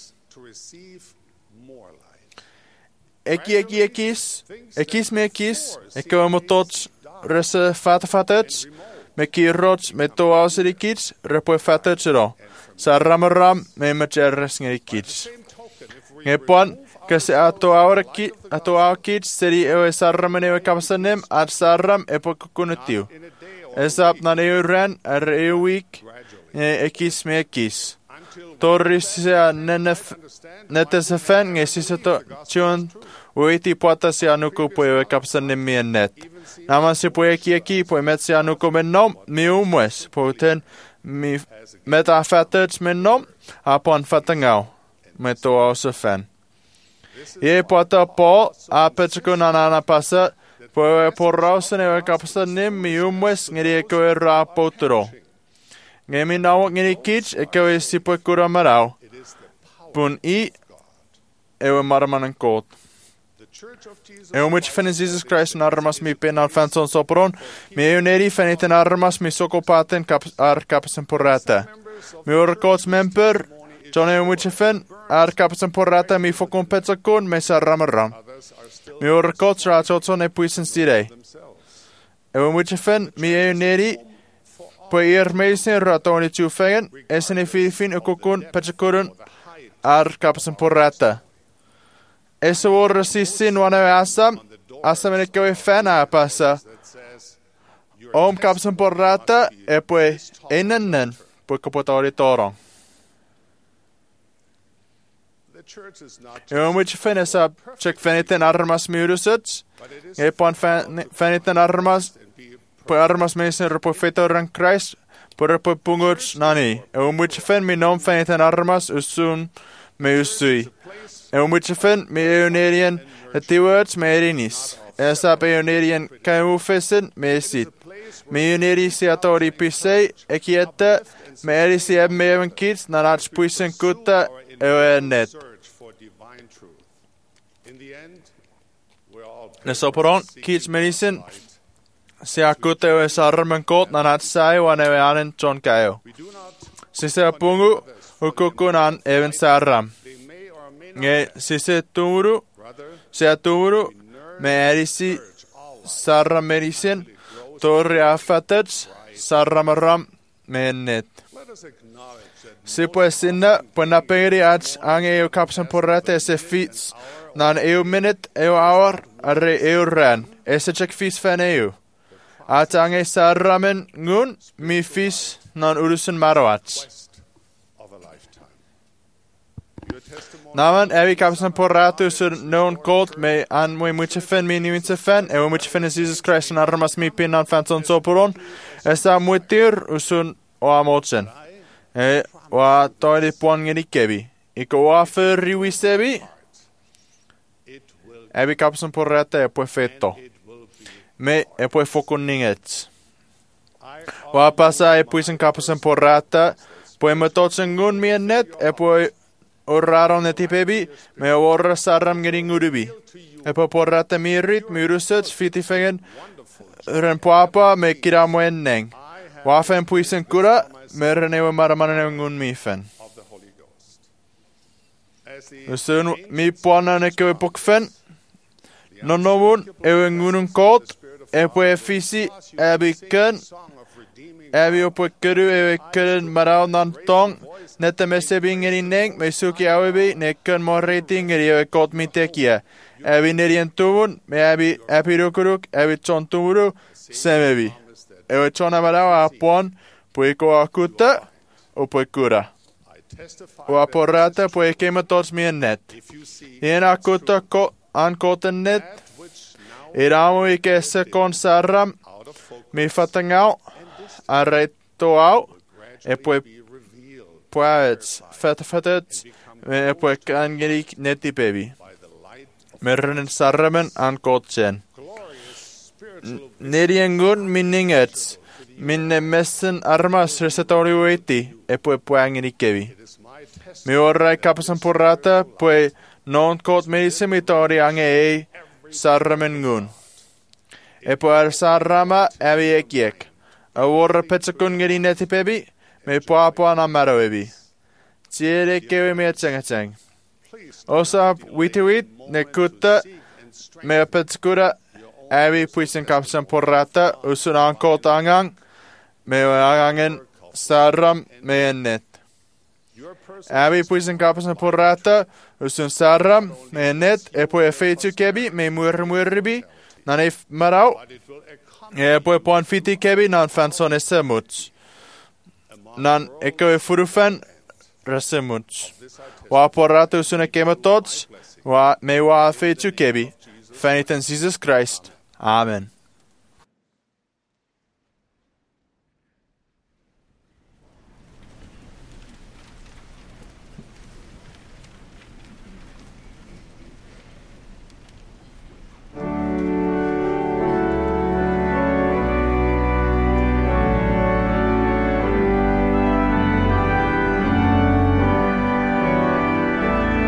Eki eki ekis, ekis me ekis, eko motots rese fatafatets, me kirrots me to auseri kits, repoi fatets ero. Sarram ram me macherres nge kits. Nge pon, kasi ato aura ki, ato au kits, seri ewe sarram ewe kapasanem, at sarram epo kukunutiu. Esap nan eu ren, er eu week, ekis me ekis. Torris se a netes fen, nge sisato chion, uiti puata se anuku po ewe kapasanem mien net. Naman se po eki eki, po met se anuku men nom, mi umwes, po ten mi meta fatets men nom, apon fatangau, me to au se fen. Ie puata po, a petsuko nanana pasa, po ewe porrausen ewe kapasanem mi umwes, ngeri eko e ra potro. Nge mi nawak ngeri kits, eko e sipo kura marau, pun i ewe maramanan kot. E umwich fen Jesus Christ en armas mi pen al fanson sopron, mi eu neri feniten armas mi sokopaten kap, ar kapasen porrata. Mi orkots memper, John e umwich fen, ar kapasen porrata mi fokon petsakon, me sa ramaram. Mi orkots ratotson e puisen stirei. E umwich fen, mi eu neri, po ir meisen ratoni tjufengen, esen e filifin e kokon petsakurun, ar kapasen porrata. Eso vorra sissin wana asa, asa mene kewe fana pasa. Om kapsen porrata, e poi enennen, poi kapotori torong. Eu which finis up check feniten armas miudusuts. Epon feniten armas po armas meisen po fetoran Christ por po punguts nani. Eu which fen mi nom feniten armas usun me usui. Eu which fen mi eunerian the words me erinis. Esa peunerian kaimu fesen me sit. Me euneri si atori pisei ekietta me erisi eb me even kids narach puisen kutta euenet. Ne soporon kids medicine se akutta eu sarmen kot nanat sai wan eu anen John Kayo. Se se pungu ukukunan even sarram. Nge se se tumuru se tumuru me erisi sarram medicine torri afatats sarramaram mennet. Se pues sinna puna peri ats ange eu kapsan porrate se fits nan eu minute eu hour arre eu ran ese check fis fan eu at ange sarramen ngun mi fis nan urusen maroats naman evi kapsan porrate sur non colt me an muy mucho fan mi ni mucho fan eu mucho fan Jesus Christ na armas mi pinan fanson soporon esa mutir usun o amotsen e wa toide puangeni kebi iko wa ferri wisebi ebi kapsan porrate e poi fetto me e poi fokunningets wa pasa e puisen kapsan porrata poi metotsen gun miennet e poi orraron e tipebi me orra sarram gering urubi e poi porrata mirit mirusets fitifegen ren papa me kiramoen neng wa fen puisen kura mernewe maramanen ngun mifen usun mi puanan ke pokfen nonovun e ngunun kot e poi fisi abiken abi opokeru e ken maraunan tong nette mesebing in neng mesuki awebi nekken morrating e kot mitekia abi nerien tuvun me abi apirukuruk abi chontumuru semebi e chona marau apon puiko akuta o puikura. O aporrata pui keima tots mien net. Ien akuta ko an koten net. Iramu ike se kon sarram. Mi fatangau. Arreto au. E pui puets. Fatafetets. E pui kangerik neti bebi. Merren sarramen an kotsen. Neriengun minningets. Minne messen armas resetori ueti e poi puangeni kevi. Mi orrai kapasan porrata poi non kot medisemitori ange ei sarramen ngun. E poi ar sarrama avi ekiek. A orra petsakun geni neti pebi me puapua namaro ebi. Tiere kevi me tsengatseng. Osa witi wit ne kutta me petskura avi puisen kapasan porrata usun ankot angang. Me angen sarram meennet. Abi puisen kapasan porrata usun sarram meennet e poi feitu kebi me muir muirbi nan e marau e poi pon fiti kebi nan fanson esemuts nan eko e furufen resemuts wa porrata usun e kema tots wa me wa feitu kebi faniten Jesus Christ. Amen.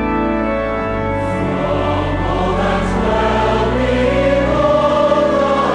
Oh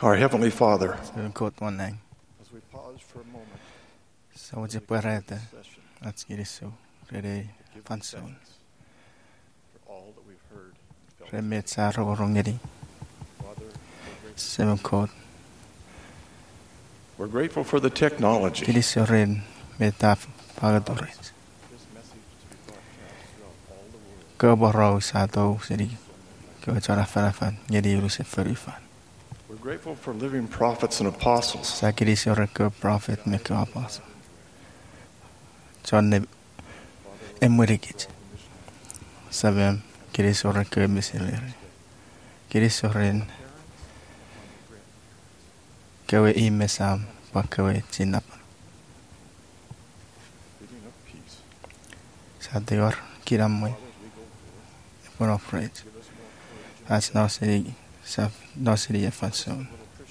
Our Heavenly Father, as we pause for a moment, so we just pray that let's get it so ready fun soon. Remit sa ro rongeri. Seven code. We're grateful for the technology. Kilisoren metaf pagadores. Keboro satu seri kecara farafan jadi urus farifan. We're grateful for living prophets and apostles. Sa kilisoren ke prophet me ke apostle. John ne emurikit. Sabem kilisoren ke misilere. Kilisoren kewe imesam pakewe cinapan. Sadior kiramwe. We're afraid. As no city, no city efanson.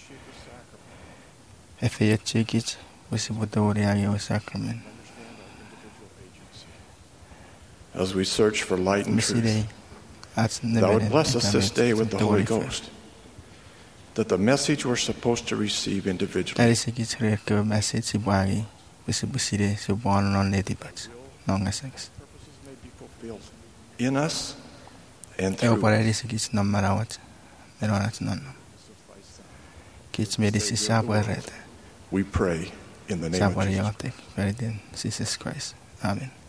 If you check it, we see what the Uriah sacrament. As we search for light and truth, Thou would bless us this day with the Holy Ghost, that the message we're supposed to receive individually in us and through us. We pray in the name of Jesus. Jesus Christ. Amen.